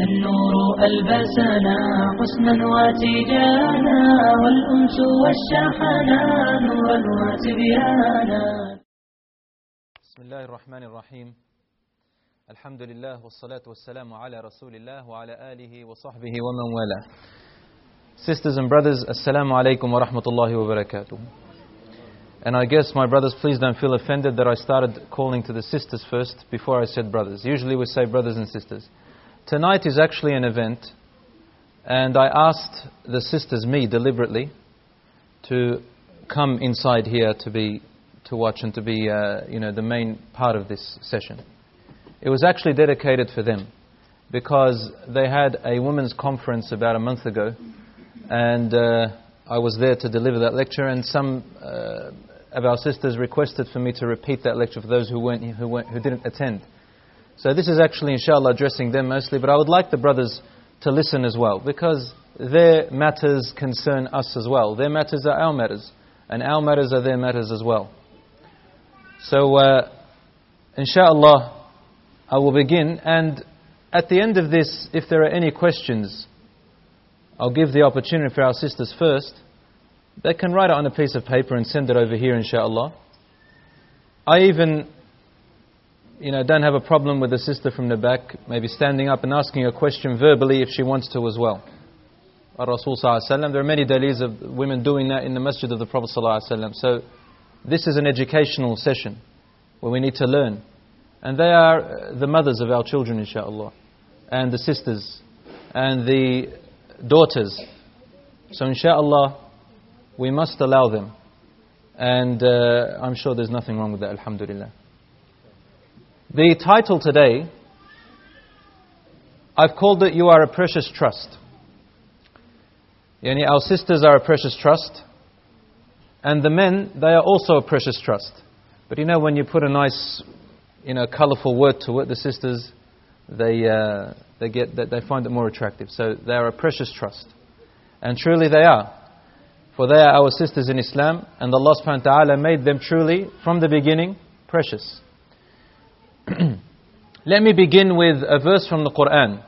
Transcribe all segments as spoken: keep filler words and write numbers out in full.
النور ألبسنا حسنا وتيجانا والأنس والشحنا نورا وتبيانا. بسم الله الرحمن الرحيم. الحمد لله والصلاة والسلام على رسول الله وعلى آله وصحبه ومن والاه. Sisters and brothers, Assalamu alaikum wa rahmatullahi wa barakatuh. And I guess, my brothers, please don't feel offended that I started calling to the sisters first before I said brothers. Usually we say brothers and sisters. Tonight is actually an event, and I asked the sisters, me deliberately, to come inside here to be to watch and to be uh, you know, the main part of this session. It was actually dedicated for them because they had a women's conference about a month ago, and uh, I was there to deliver that lecture, and some uh, of our sisters requested for me to repeat that lecture for those who weren't who weren't, who didn't attend. So this is actually, inshallah, addressing them mostly, but I would like the brothers to listen as well, because their matters concern us as well. Their matters are our matters, and our matters are their matters as well. So, uh, inshallah, I will begin, and at the end of this, if there are any questions, I'll give the opportunity for our sisters first. They can write it on a piece of paper and send it over here, inshallah. I even, you know, don't have a problem with the sister from the back maybe standing up and asking a question verbally if she wants to as well. Ar-Rasul sallallahu alaihi wasallam, there are many dalils of women doing that in the masjid of the Prophet sallallahu alaihi wasallam. So this is an educational session where we need to learn. And they are the mothers of our children, inshallah, and the sisters, and the daughters. So inshallah, we must allow them. And uh, I'm sure there's nothing wrong with that, alhamdulillah. The title today, I've called it, You Are a Precious Trust. Yani our sisters are a precious trust, and the men, they are also a precious trust. But you know, when you put a nice, you know, colourful word to it, the sisters, they uh, they get that they find it more attractive. So they are a precious trust, and truly they are, for they are our sisters in Islam, and Allah subhanahu wa ta'ala made them truly from the beginning precious. Let me begin with a verse from the Quran,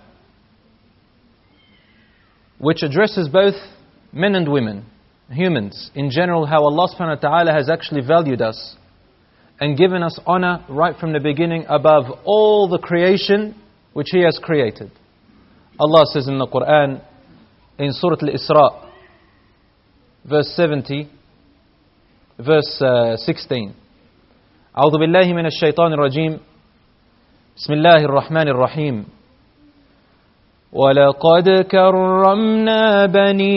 which addresses both men and women, humans in general, how Allah subhanahu wa ta'ala has actually valued us and given us honor right from the beginning above all the creation which He has created. Allah says in the Quran, in Surah Al-Isra, verse seventy, verse uh, sixteen. أعوذ بالله من الشيطان الرجيم. بسم الله الرحمن الرحيم. وَلَقَدْ كَرَّمْنَا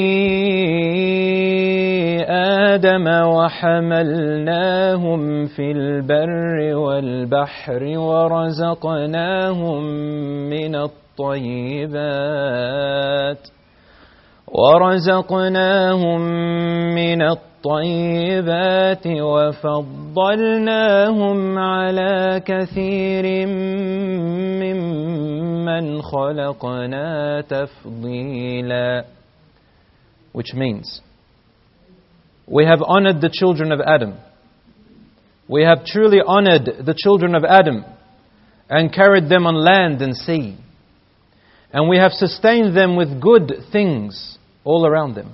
بَنِي آدَمَ وَحَمَلْنَاهُمْ فِي الْبَرِّ وَالْبَحْرِ وَرَزَقْنَاهُمْ مِنَ الطَّيِّبَاتِ وَرَزَقْنَاهُمْ مِنَ الطَّيِّبَاتِ وَفَضَّلْنَاهُمْ عَلَى كَثِيرٍ مِّمَّنْ خَلَقْنَا تَفْضِيلًا. Which means, we have honored the children of Adam. We have truly honored the children of Adam and carried them on land and sea. And we have sustained them with good things all around them.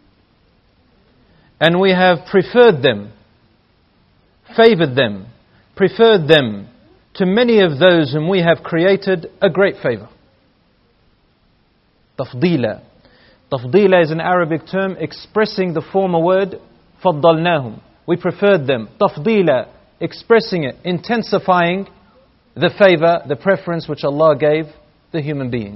And we have preferred them, favored them, preferred them to many of those whom we have created a great favor. Tafdila. Tafdila is an Arabic term expressing the former word faddalnahum. We preferred them. Tafdila, expressing it, intensifying the favor, the preference which Allah gave the human being.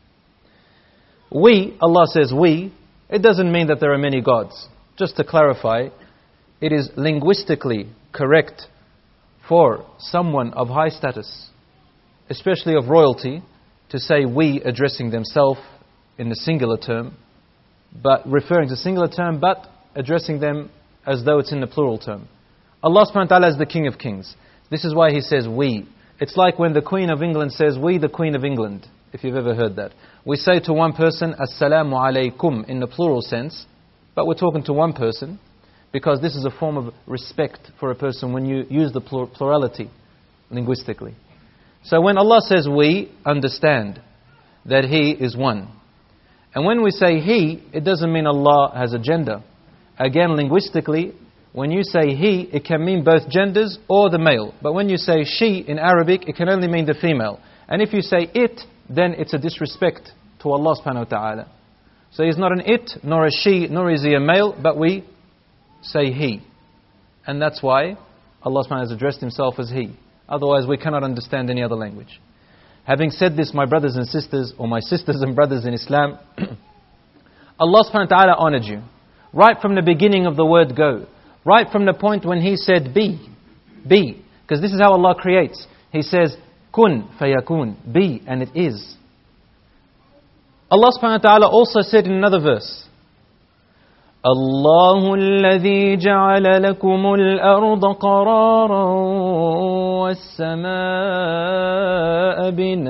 We, Allah says we, it doesn't mean that there are many gods. Just to clarify, it is linguistically correct for someone of high status, especially of royalty, to say we, addressing themselves in the singular term, but referring to singular term, but addressing them as though it's in the plural term. Allah subhanahu wa ta'ala is the King of Kings. This is why He says we. It's like when the Queen of England says, we the Queen of England, if you've ever heard that. We say to one person, Assalamu alaikum, in the plural sense, but we're talking to one person, because this is a form of respect for a person when you use the plurality linguistically. So when Allah says we, understand that He is one. And when we say He, it doesn't mean Allah has a gender. Again, linguistically, when you say He, it can mean both genders or the male. But when you say she in Arabic, it can only mean the female. And if you say it, then it's a disrespect to Allah subhanahu wa ta'ala. So He's not an it, nor a she, nor is He a male, but we say He. And that's why Allah subhanahu wa ta'ala has addressed Himself as He. Otherwise we cannot understand any other language. Having said this, my brothers and sisters, or my sisters and brothers in Islam, Allah subhanahu wa ta'ala honored you. Right from the beginning of the word go. Right from the point when He said be. Be. Because this is how Allah creates. He says, kun fayakun. Be, and it is. Allah subhanahu wa ta'ala also said in another verse, الله الذي جعل لكم الأرض قرارا والسماء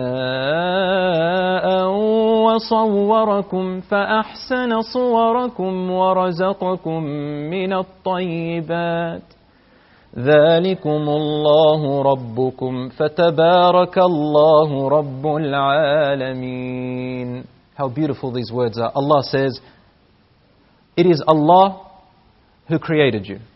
بناء وصوركم فأحسن صوركم ورزقكم من الطيبات ذلكم الله ربكم فتبارك الله رب العالمين. How beautiful these words are. Allah says, it is Allah who created you.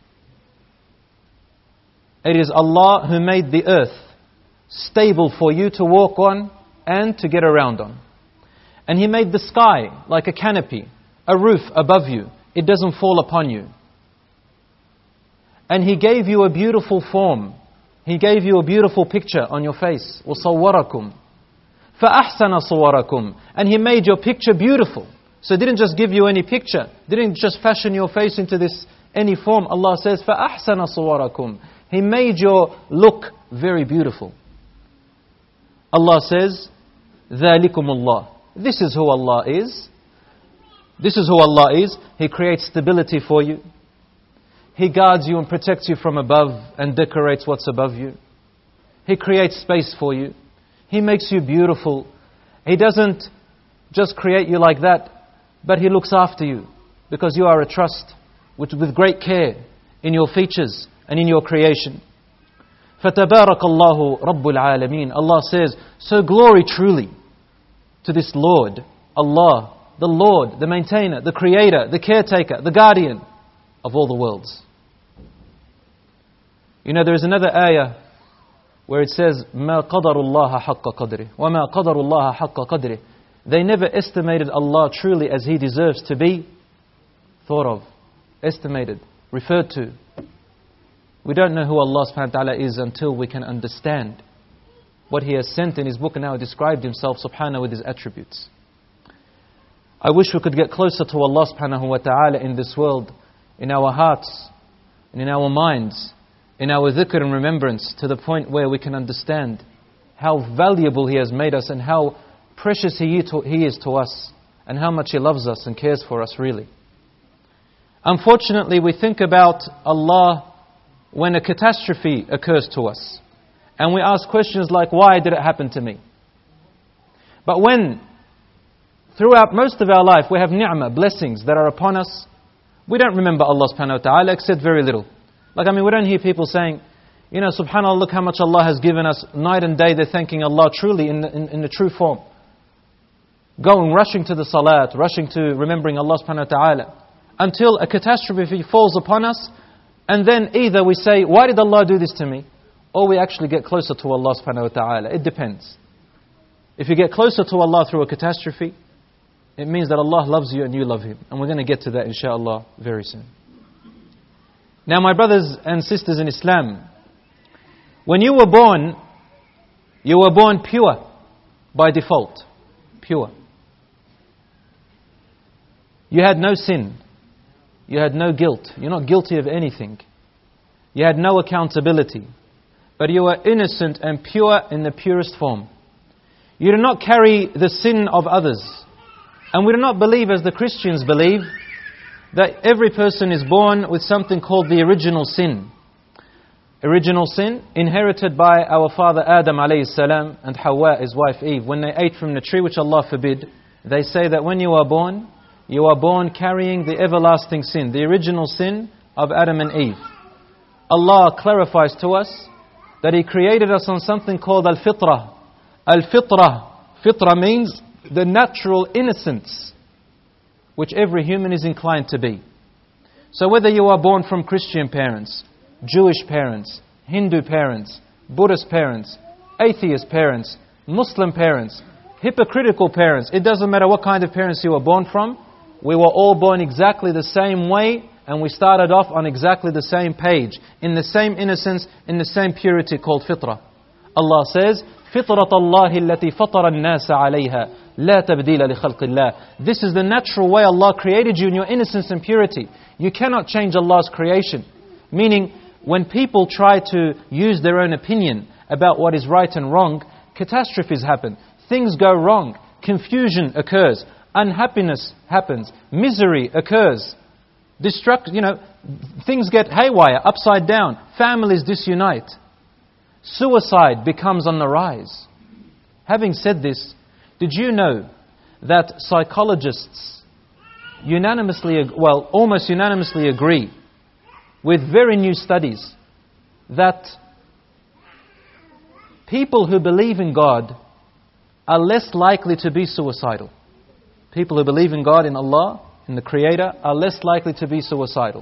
It is Allah who made the earth stable for you to walk on and to get around on. And He made the sky like a canopy, a roof above you. It doesn't fall upon you. And He gave you a beautiful form. He gave you a beautiful picture on your face. وَصَوَّرَكُمْ فَأَحْسَنَ صُوَرَكُمْ. And He made your picture beautiful. So it didn't just give you any picture. Didn't just fashion your face into this any form. Allah says, فَأَحْسَنَ صُوَرَكُمْ. He made your look very beautiful. Allah says, ذَلِكُمُ اللَّهِ. This is who Allah is. This is who Allah is. He creates stability for you. He guards you and protects you from above and decorates what's above you. He creates space for you. He makes you beautiful. He doesn't just create you like that, but He looks after you because you are a trust with, with great care in your features and in your creation. فَتَبَارَكَ اللَّهُ رَبُّ الْعَالَمِينَ. Allah says, so glory truly to this Lord, Allah, the Lord, the maintainer, the creator, the caretaker, the guardian of all the worlds. You know, there is another ayah where it says, مَا قَدَرُ اللَّهَ حَقَّ قَدْرِهِ وَمَا قَدَرُ اللَّهَ حَقَّ قَدْرِهِ. They never estimated Allah truly as He deserves to be thought of, estimated, referred to. We don't know who Allah subhanahu wa ta'ala is until we can understand what He has sent in His book and how He described Himself subhanahu with His attributes. I wish we could get closer to Allah subhanahu wa ta'ala in this world, in our hearts, and in our minds, in our dhikr and remembrance, to the point where we can understand how valuable He has made us and how precious He is to us and how much He loves us and cares for us really. Unfortunately, we think about Allah when a catastrophe occurs to us. And we ask questions like, why did it happen to me? But when, throughout most of our life, we have ni'mah, blessings that are upon us, we don't remember Allah subhanahu wa ta'ala except very little. Like, I mean, we don't hear people saying, you know, subhanAllah, look how much Allah has given us. Night and day they're thanking Allah truly in the, in, in the true form. Going, rushing to the salat, rushing to remembering Allah subhanahu wa ta'ala. Until a catastrophe falls upon us, and then either we say, why did Allah do this to me? Or we actually get closer to Allah subhanahu wa ta'ala. It depends. If you get closer to Allah through a catastrophe, it means that Allah loves you and you love Him. And we're going to get to that inshallah very soon. Now my brothers and sisters in Islam, when you were born, you were born pure by default. Pure. You had no sin. You had no guilt. You're not guilty of anything. You had no accountability. But you were innocent and pure in the purest form. You do not carry the sin of others. And we do not believe, as the Christians believe, that every person is born with something called the original sin. Original sin inherited by our father Adam alayhi salam and Hawa, his wife Eve. When they ate from the tree, which Allah forbid, they say that when you are born, you are born carrying the everlasting sin, the original sin of Adam and Eve. Allah clarifies to us that He created us on something called al-fitrah. Al-fitrah. Fitrah means the natural innocence which every human is inclined to be. So whether you are born from Christian parents, Jewish parents, Hindu parents, Buddhist parents, atheist parents, Muslim parents, hypocritical parents, it doesn't matter what kind of parents you were born from, we were all born exactly the same way, and we started off on exactly the same page, in the same innocence, in the same purity called fitrah. Allah says, فِطْرَةَ اللَّهِ الَّتِي فَطَرَ النَّاسَ عَلَيْهَا لَا تَبْدِيلَ لِخَلْقِ اللَّهِ. This is the natural way Allah created you in your innocence and purity. You cannot change Allah's creation. Meaning, when people try to use their own opinion about what is right and wrong, catastrophes happen. Things go wrong. Confusion occurs. Unhappiness happens. Misery occurs. Destruct, you know, things get haywire, upside down. Families disunite. Suicide becomes on the rise. Having said this, did you know that psychologists unanimously, well, almost unanimously agree with very new studies that people who believe in God are less likely to be suicidal. People who believe in God, in Allah, in the Creator, are less likely to be suicidal.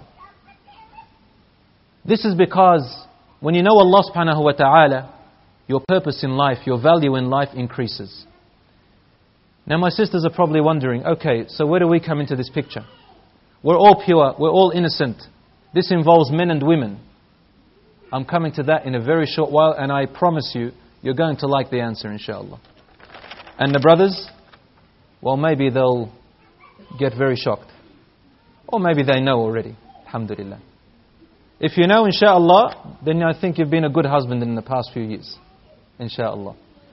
This is because when you know Allah subhanahu wa ta'ala, your purpose in life, your value in life increases. Now my sisters are probably wondering, okay, so where do we come into this picture? We're all pure, we're all innocent. This involves men and women. I'm coming to that in a very short while, and I promise you, you're going to like the answer, inshallah. And the brothers, well, maybe they'll get very shocked. Or maybe they know already, alhamdulillah. If you know, inshallah, then I think you've been a good husband in the past few years. Inshallah.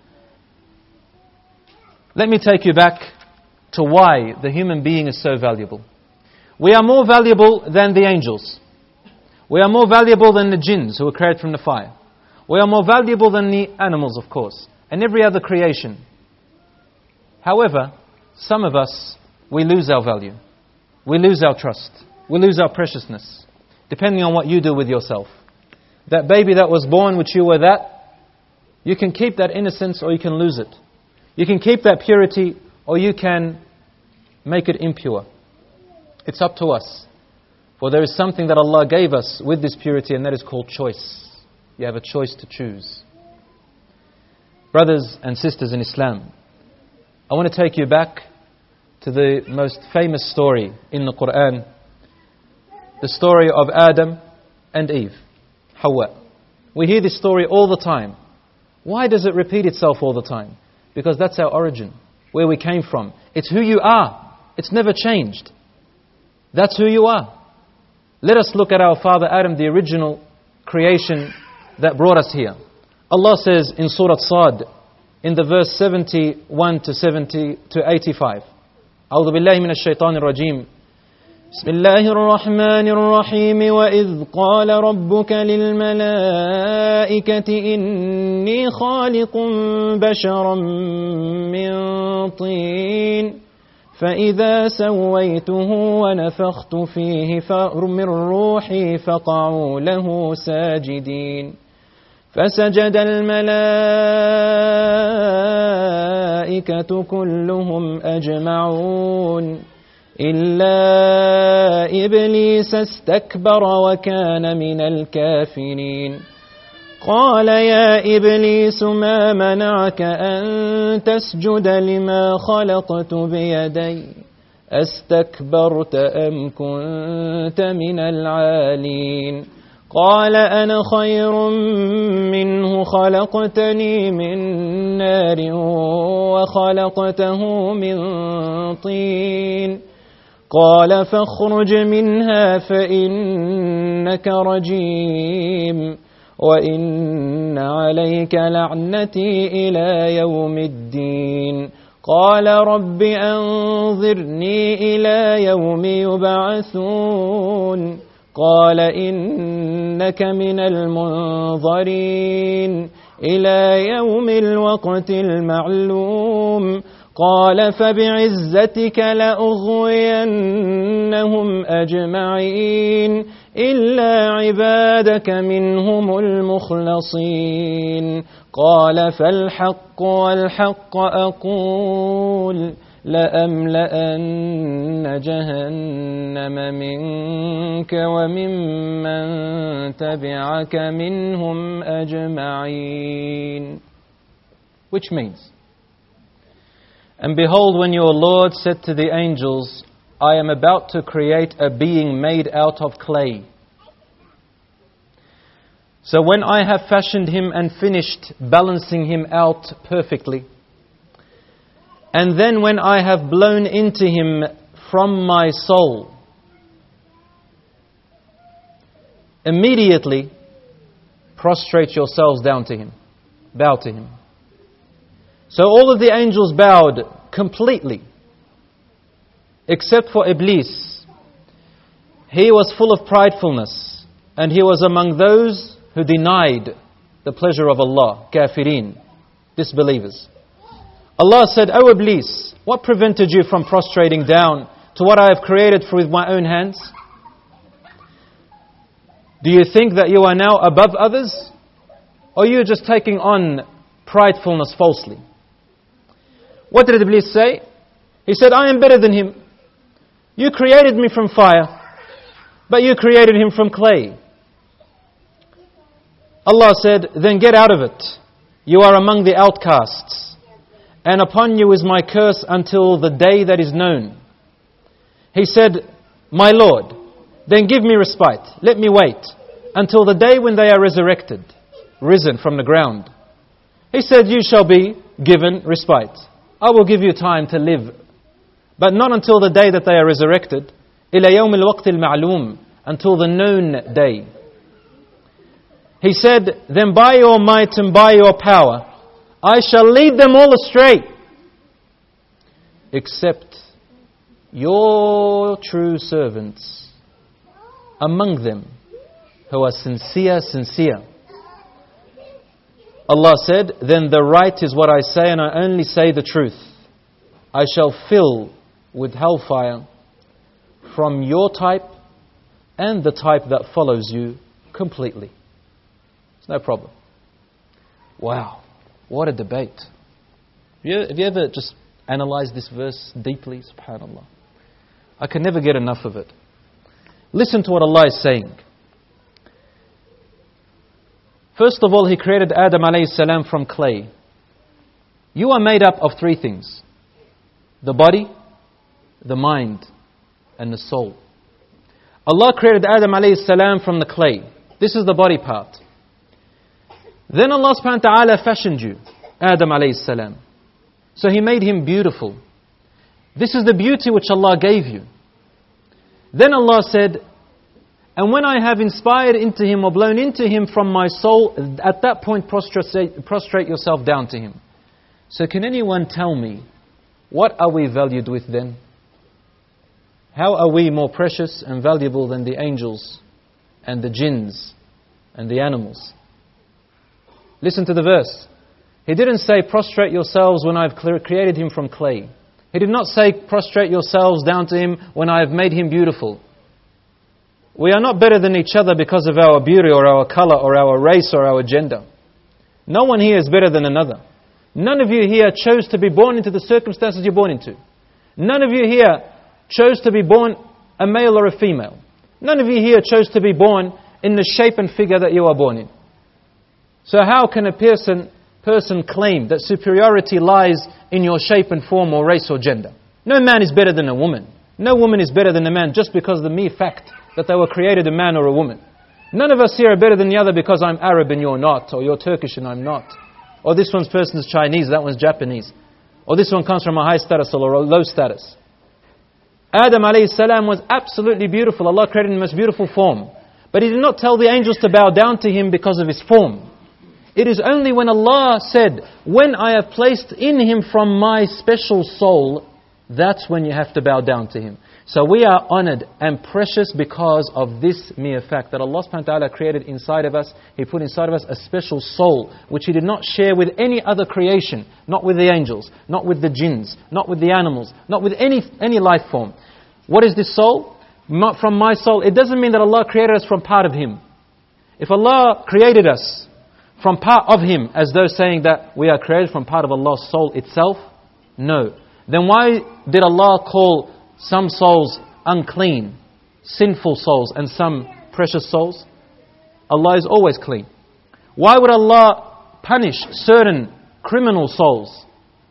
Let me take you back to why the human being is so valuable. We are more valuable than the angels. We are more valuable than the jinns who were created from the fire. We are more valuable than the animals, of course, and every other creation. However, some of us, we lose our value. We lose our trust. We lose our preciousness. Depending on what you do with yourself. That baby that was born, which you were that, you can keep that innocence or you can lose it. You can keep that purity or you can make it impure. It's up to us. For there is something that Allah gave us with this purity, and that is called choice. You have a choice to choose. Brothers and sisters in Islam, I want to take you back to the most famous story in the Quran. The story of Adam and Eve, Hawa. We hear this story all the time. Why does it repeat itself all the time? Because that's our origin, where we came from. It's who you are. It's never changed. That's who you are. Let us look at our father Adam, the original creation that brought us here. Allah says in Surah Sad, in the verse seventy-one to seventy to eighty-five. أعوذ بالله من الشيطان الرجيم. بسم الله الرحمن الرحيم وإذ قال ربك للملائكة إني خالق بشرا من طين فإذا سويته ونفخت فيه من روحي فقعوا له ساجدين فسجد الملائكة كلهم أجمعون إلا إبليس استكبر وكان من الكافرين قال يا إبليس ما منعك أن تسجد لما خلقت بيدي أستكبرت أم كنت من العالين قال أنا خير منه خلقتني من نار وخلقته من طين قال فاخرج منها فإنك رجيم وإن عليك لعنتي إلى يوم الدين قال رب أنظرني إلى يوم يبعثون قال إنك من المنظرين إلى يوم الوقت المعلوم قال فبعزتك لأغوينهم أجمعين إلا عبادك منهم المخلصين قال فالحق والحق أقول لأملأن جهنم منك وممن تبعك منهم أجمعين. Which means, and behold, when your Lord said to the angels, I am about to create a being made out of clay. So when I have fashioned him and finished balancing him out perfectly, and then when I have blown into him from my soul, immediately prostrate yourselves down to him, bow to him. So all of the angels bowed completely, except for Iblis. He was full of pridefulness, and he was among those who denied the pleasure of Allah, kafirin, disbelievers. Allah said, O Iblis, what prevented you from prostrating down to what I have created with my own hands? Do you think that you are now above others? Or are you just taking on pridefulness falsely? What did Iblis say? He said, I am better than him. You created me from fire, but you created him from clay. Allah said, then get out of it. You are among the outcasts. And upon you is my curse until the day that is known. He said, my Lord, then give me respite. Let me wait until the day when they are resurrected, risen from the ground. He said, you shall be given respite. I will give you time to live, but not until the day that they are resurrected. إِلَى يَوْمِ الْوَقْتِ الْمَعْلُومِ, until the known day. He said, then by your might and by your power, I shall lead them all astray, except your true servants among them who are sincere, sincere. Allah said, then the right is what I say and I only say the truth. I shall fill with hellfire from your type and the type that follows you completely. It's no problem. Wow. What a debate. Have you, have you ever just analyzed this verse deeply? Subhanallah. I can never get enough of it. Listen to what Allah is saying. First of all, He created Adam alayhi salam from clay. You are made up of three things. The body, the mind, and the soul. Allah created Adam alayhi salam from the clay. This is the body part. Then Allah subhanahu wa ta'ala fashioned you, Adam alayhi salam. So He made him beautiful. This is the beauty which Allah gave you. Then Allah said, and when I have inspired into him or blown into him from my soul, at that point prostrate, prostrate yourself down to him. So can anyone tell me, what are we valued with then? How are we more precious and valuable than the angels and the jinns and the animals? Listen to the verse. He didn't say, prostrate yourselves when I've created him from clay. He did not say, prostrate yourselves down to him when I have made him beautiful. We are not better than each other because of our beauty or our color or our race or our gender. No one here is better than another. None of you here chose to be born into the circumstances you're born into. None of you here chose to be born a male or a female. None of you here chose to be born in the shape and figure that you are born in. So how can a person, person claim that superiority lies in your shape and form or race or gender? No man is better than a woman. No woman is better than a man just because of the mere fact that they were created a man or a woman. None of us here are better than the other because I'm Arab and you're not, or you're Turkish and I'm not. Or this one's person is Chinese, that one's Japanese. Or this one comes from a high status or a low status. Adam alayhi salam was absolutely beautiful. Allah created him in the most beautiful form. But He did not tell the angels to bow down to him because of his form. It is only when Allah said, when I have placed in him from my special soul, that's when you have to bow down to him. So we are honored and precious because of this mere fact that Allah subhanahu wa ta'ala created inside of us. He put inside of us a special soul which He did not share with any other creation. Not with the angels, not with the jinns, not with the animals, not with any, any life form. What is this soul? From my soul. It doesn't mean that Allah created us from part of Him. If Allah created us from part of Him, as though saying that we are created from part of Allah's soul itself? No. Then why did Allah call some souls unclean, sinful souls, and some precious souls? Allah is always clean. Why would Allah punish certain criminal souls?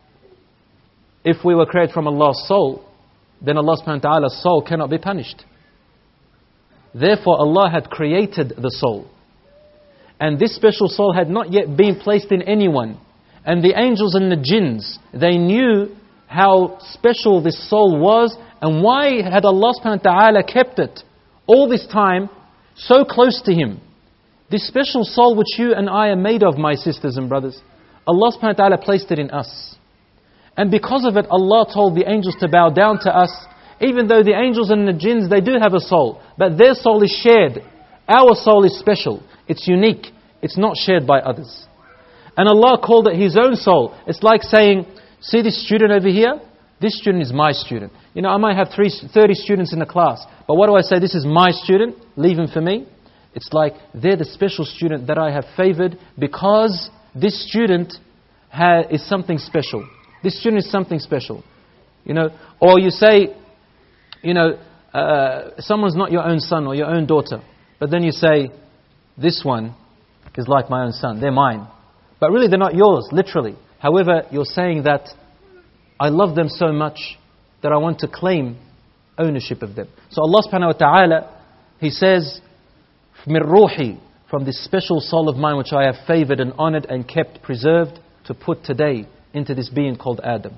If we were created from Allah's soul, then Allah subhanahu wa ta'ala's soul cannot be punished. Therefore, Allah had created the soul. And this special soul had not yet been placed in anyone. And the angels and the jinns, they knew how special this soul was, and why had Allah subhanahu wa ta'ala kept it all this time so close to Him. This special soul which you and I are made of, my sisters and brothers, Allah subhanahu wa ta'ala placed it in us. And because of it, Allah told the angels to bow down to us, even though the angels and the jinns, they do have a soul, but their soul is shared. Our soul is special. It's unique. It's not shared by others. And Allah called it His own soul. It's like saying, see this student over here? This student is my student. You know, I might have three, thirty students in the class, but what do I say? This is my student, leave him for me. It's like they're the special student that I have favored because this student ha- is something special. This student is something special. You know, or you say, you know, uh, someone's not your own son or your own daughter, but then you say, this one is like my own son, they're mine. But really they're not yours, literally. However, you're saying that I love them so much that I want to claim ownership of them. So Allah subhanahu wa ta'ala, He says, min ruhi, from this special soul of mine which I have favored and honored and kept preserved to put today into this being called Adam.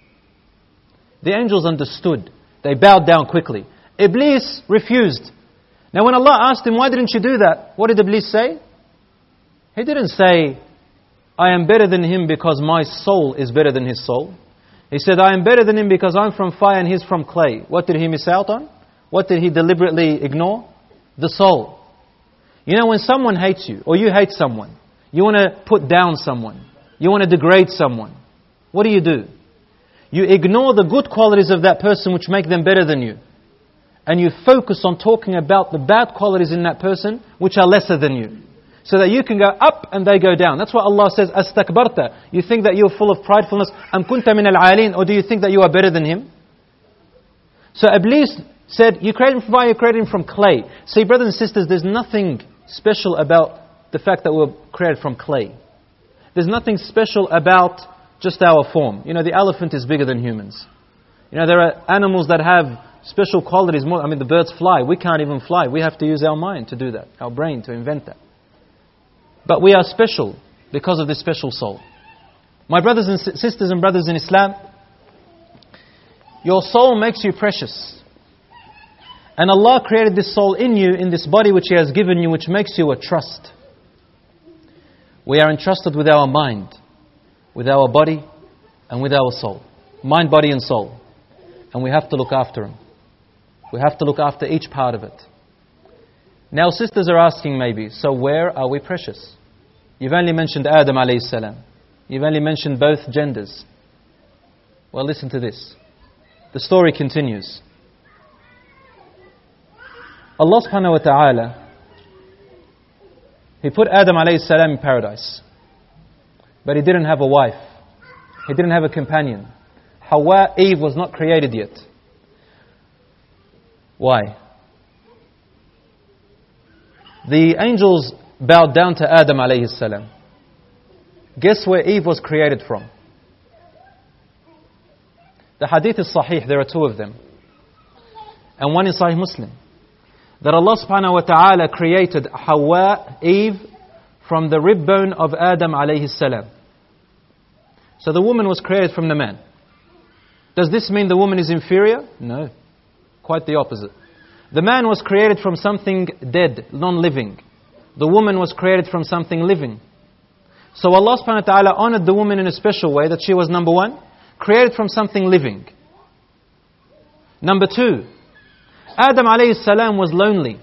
The angels understood. They bowed down quickly. Iblis refused. Now when Allah asked him, why didn't you do that? What did Iblis say? He didn't say, I am better than him because my soul is better than his soul. He said, I am better than him because I'm from fire and he's from clay. What did he miss out on? What did he deliberately ignore? The soul. You know, when someone hates you, or you hate someone, you want to put down someone, you want to degrade someone, what do you do? You ignore the good qualities of that person which make them better than you. And you focus on talking about the bad qualities in that person which are lesser than you. So that you can go up and they go down. That's why Allah says, Astakbarta. You think that you're full of pridefulness. Am kunta min al-'alin. Or do you think that you are better than him? So Iblis said, you created him from fire, you created him from clay. See, brothers and sisters, there's nothing special about the fact that we're created from clay. There's nothing special about just our form. You know, the elephant is bigger than humans. You know, there are animals that have special qualities. More, I mean, the birds fly. We can't even fly. We have to use our mind to do that. Our brain to invent that. But we are special because of this special soul. My brothers and sisters and brothers in Islam, your soul makes you precious. And Allah created this soul in you, in this body which He has given you, which makes you a trust. We are entrusted with our mind, with our body, and with our soul. Mind, body and soul. And we have to look after them. We have to look after each part of it. Now sisters are asking maybe, so where are we precious? You've only mentioned Adam alayhi salam. You've only mentioned both genders. Well, listen to this. The story continues. Allah subhanahu wa ta'ala, He put Adam alayhi salam in paradise. But he didn't have a wife. He didn't have a companion. Hawa, Eve, was not created yet. Why? The angels bowed down to Adam alayhi salam. Guess where Eve was created from? The hadith is sahih, there are two of them. And one is Sahih Muslim. That Allah subhanahu wa ta'ala created Hawa, Eve, from the rib bone of Adam alayhi salam. So the woman was created from the man. Does this mean the woman is inferior? No. Quite the opposite. The man was created from something dead, non-living. The woman was created from something living. So Allah subhanahu wa ta'ala honored the woman in a special way, that she was, number one, created from something living. Number two, Adam alayhi salam was lonely.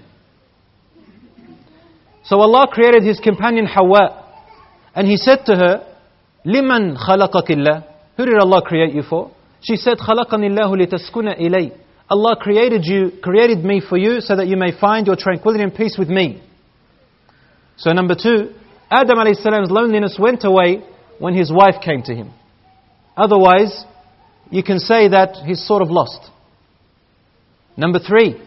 So Allah created his companion Hawa. And He said to her, Liman khalaqakillah? Who did Allah create you for? She said, Khalaqanillahu litaskuna ilay. Allah created you, created me for you so that you may find your tranquility and peace with me. So number two, Adam alayhi salam's loneliness went away when his wife came to him. Otherwise, you can say that he's sort of lost. Number three,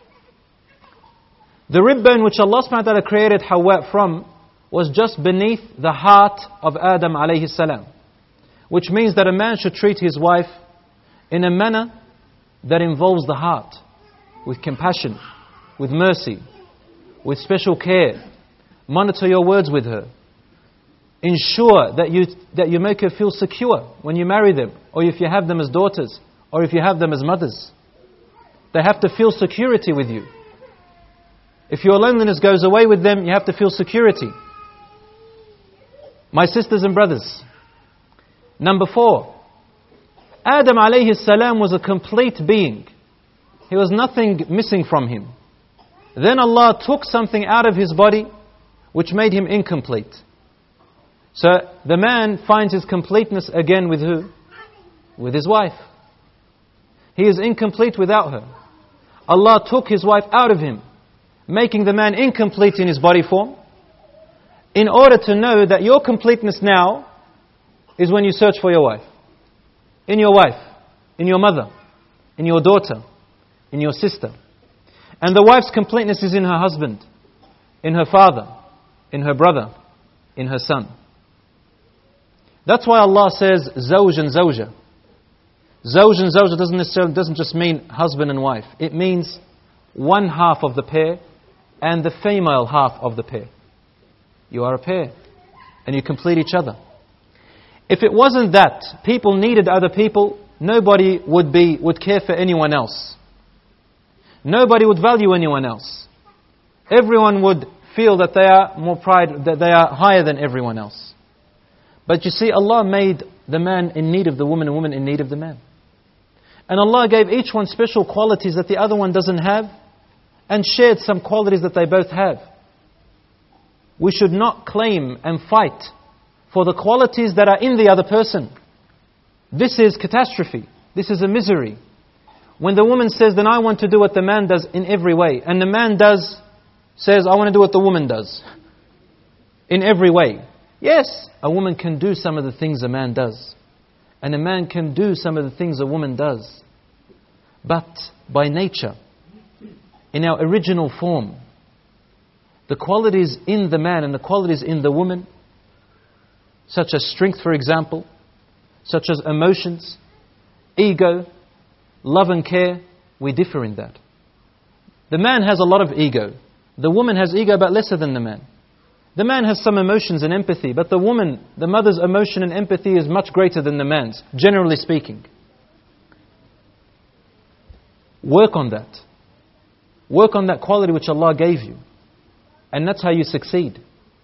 the rib bone which Allah subhanahu wa ta'ala created Hawa from was just beneath the heart of Adam alayhi salam. Which means that a man should treat his wife in a manner that involves the heart, with compassion, with mercy, with special care. Monitor your words with her. Ensure that you that you make her feel secure when you marry them, or if you have them as daughters, or if you have them as mothers. They have to feel security with you. If your loneliness goes away with them, you have to feel security. My sisters and brothers, number four, Adam alayhi salam was a complete being. He was nothing missing from him. Then Allah took something out of his body which made him incomplete. So the man finds his completeness again with who? With his wife. He is incomplete without her. Allah took his wife out of him, making the man incomplete in his body form, in order to know that your completeness now is when you search for your wife. In your wife, in your mother, in your daughter, in your sister. And the wife's completeness is in her husband, in her father, in her brother, in her son. That's why Allah says zawj and zawja. Zawj and zawja doesn't necessarily doesn't just mean husband and wife. It means one half of the pair and the female half of the pair. You are a pair and you complete each other. If it wasn't that people needed other people, nobody would be would care for anyone else. Nobody would value anyone else. Everyone would feel that they are more pride, that they are higher than everyone else. But you see, Allah made the man in need of the woman and woman in need of the man. And Allah gave each one special qualities that the other one doesn't have, and shared some qualities that they both have. We should not claim and fight for the qualities that are in the other person. This is catastrophe. This is a misery. When the woman says, then I want to do what the man does in every way, and the man does, says, I want to do what the woman does in every way. Yes, a woman can do some of the things a man does, and a man can do some of the things a woman does. But by nature, in our original form, the qualities in the man and the qualities in the woman, such as strength, for example, such as emotions, ego, love and care, we differ in that. The man has a lot of ego. The woman has ego but lesser than the man. The man has some emotions and empathy, but the woman, the mother's emotion and empathy is much greater than the man's, generally speaking. Work on that. Work on that quality which Allah gave you. And that's how you succeed.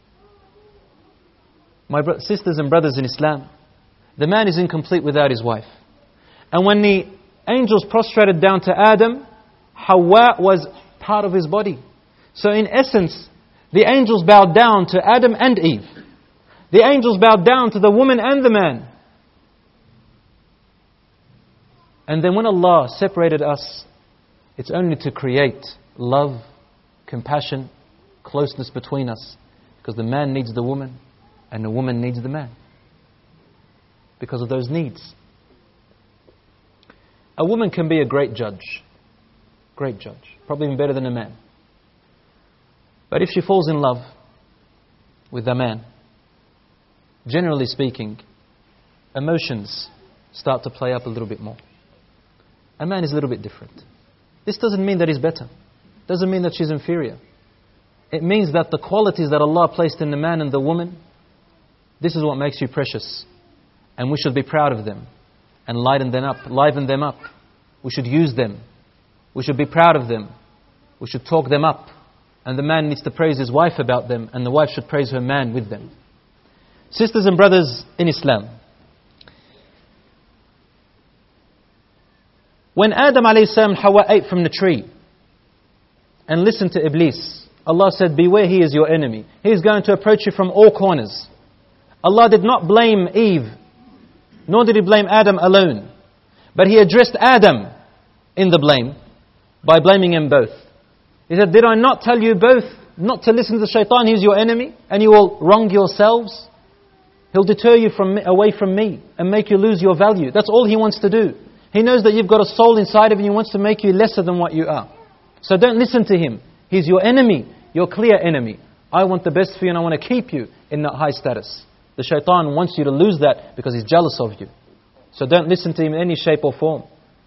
My bro- sisters and brothers in Islam, the man is incomplete without his wife. And when the angels prostrated down to Adam, Hawa was part of his body. So in essence, the angels bowed down to Adam and Eve. The angels bowed down to the woman and the man. And then when Allah separated us, it's only to create love, compassion, closeness between us. Because the man needs the woman and the woman needs the man. Because of those needs. A woman can be a great judge. Great judge. Probably even better than a man. But if she falls in love with a man, generally speaking, emotions start to play up a little bit more. A man is a little bit different. This doesn't mean that he's better. Doesn't mean that she's inferior. It means that the qualities that Allah placed in the man and the woman, this is what makes you precious. And we should be proud of them and lighten them up, liven them up. We should use them. We should be proud of them. We should talk them up. And the man needs to praise his wife about them, and the wife should praise her man with them. Sisters and brothers in Islam, when Adam alayhi salam and Hawa ate from the tree and listened to Iblis, Allah said, beware, he is your enemy. He is going to approach you from all corners. Allah did not blame Eve, nor did He blame Adam alone. But He addressed Adam in the blame by blaming him both. He said, did I not tell you both not to listen to the shaitan, he's your enemy, and you will wrong yourselves. He'll deter you from me, away from me and make you lose your value. That's all he wants to do. He knows that you've got a soul inside of you and he wants to make you lesser than what you are. So don't listen to him. He's your enemy, your clear enemy. I want the best for you and I want to keep you in that high status. The shaitan wants you to lose that because he's jealous of you. So don't listen to him in any shape or form.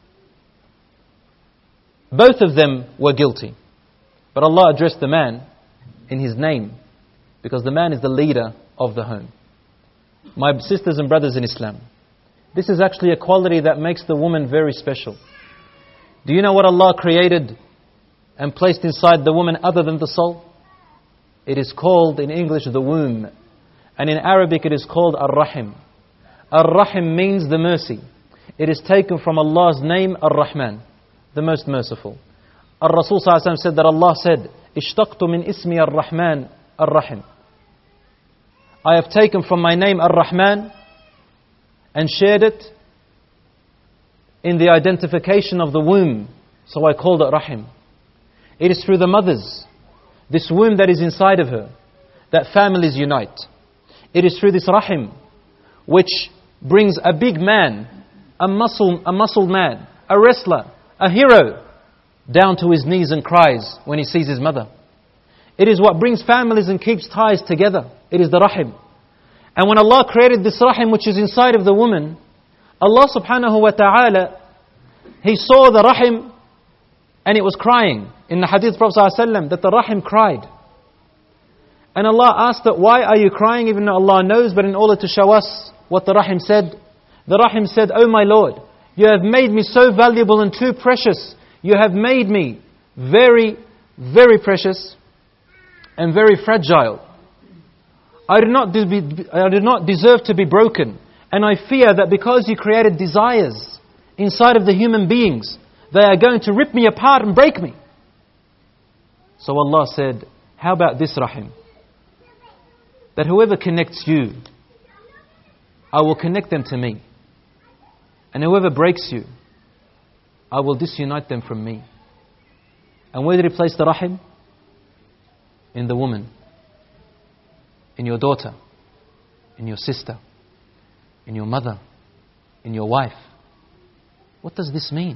Both of them were guilty. But Allah addressed the man in his name because the man is the leader of the home. My sisters and brothers in Islam, this is actually a quality that makes the woman very special. Do you know what Allah created and placed inside the woman other than the soul? It is called in English the womb, and in Arabic it is called Ar-Rahim. Ar-Rahim means the mercy. It is taken from Allah's name Ar-Rahman, the most merciful. Ar-Rasul sallallahu alaihi wasallam said that Allah said, "Ishtaqtu min ismi Ar-Rahman Ar-Rahim." I have taken from my name Ar-Rahman and shared it in the identification of the womb, so I called it Rahim. It is through the mothers, this womb that is inside of her, that families unite. It is through this Rahim which brings a big man, a muscle, a muscled man, a wrestler, a hero, down to his knees and cries when he sees his mother. It is what brings families and keeps ties together. It is the Rahim. And when Allah created this Rahim which is inside of the woman, Allah subhanahu wa ta'ala, He saw the Rahim and it was crying. In the hadith of Prophet sallallahu alaihi wasallam, that the Rahim cried. And Allah asked that, why are you crying, even though Allah knows, but in order to show us what the Rahim said. The Rahim said, "Oh my Lord, you have made me so valuable and too precious. You have made me very, very precious and very fragile. I do not de- I do not deserve to be broken. And I fear that because you created desires inside of the human beings, they are going to rip me apart and break me." So Allah said, how about this Rahim? That whoever connects you, I will connect them to me. And whoever breaks you, I will disunite them from me. And where did He place the Rahim? In the woman, in your daughter, in your sister, in your mother, in your wife. What does this mean?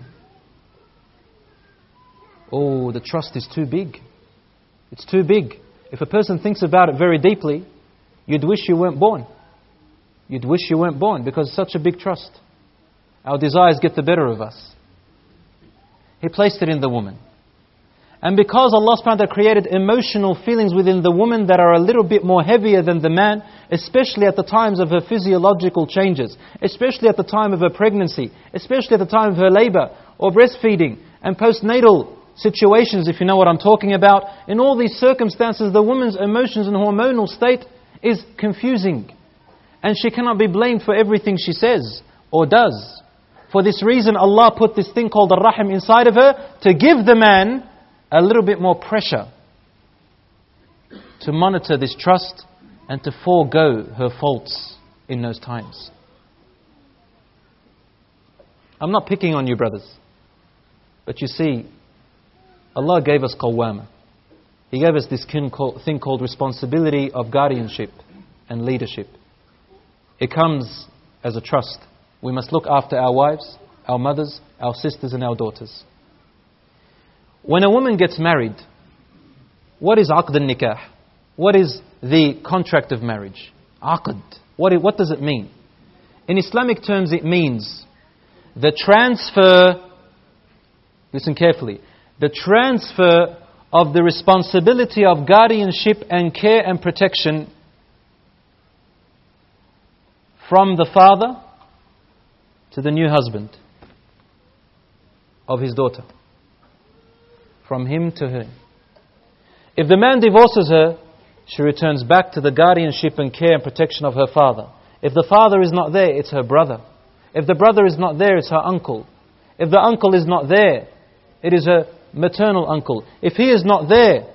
Oh, the trust is too big. It's too big. If a person thinks about it very deeply, you'd wish you weren't born. You'd wish you weren't born because it's such a big trust. Our desires get the better of us. He placed it in the woman. And because Allah subhanahu wa ta'ala created emotional feelings within the woman that are a little bit more heavier than the man, especially at the times of her physiological changes, especially at the time of her pregnancy, especially at the time of her labor or breastfeeding and postnatal situations, if you know what I'm talking about. In all these circumstances, the woman's emotions and hormonal state is confusing. And she cannot be blamed for everything she says or does. For this reason, Allah put this thing called the Rahim inside of her to give the man a little bit more pressure to monitor this trust and to forego her faults in those times. I'm not picking on you, brothers. But you see, Allah gave us qawwama. He gave us this thing called responsibility of guardianship and leadership. It comes as a trust. We must look after our wives, our mothers, our sisters and our daughters. When a woman gets married, what is aqd al-nikah? What is the contract of marriage? Aqd. What, what does it mean? In Islamic terms, it means the transfer, listen carefully, the transfer of the responsibility of guardianship and care and protection from the father to the new husband of his daughter. From him to her. If the man divorces her, she returns back to the guardianship and care and protection of her father. If the father is not there, it's her brother. If the brother is not there, it's her uncle. If the uncle is not there, it is her maternal uncle. If he is not there,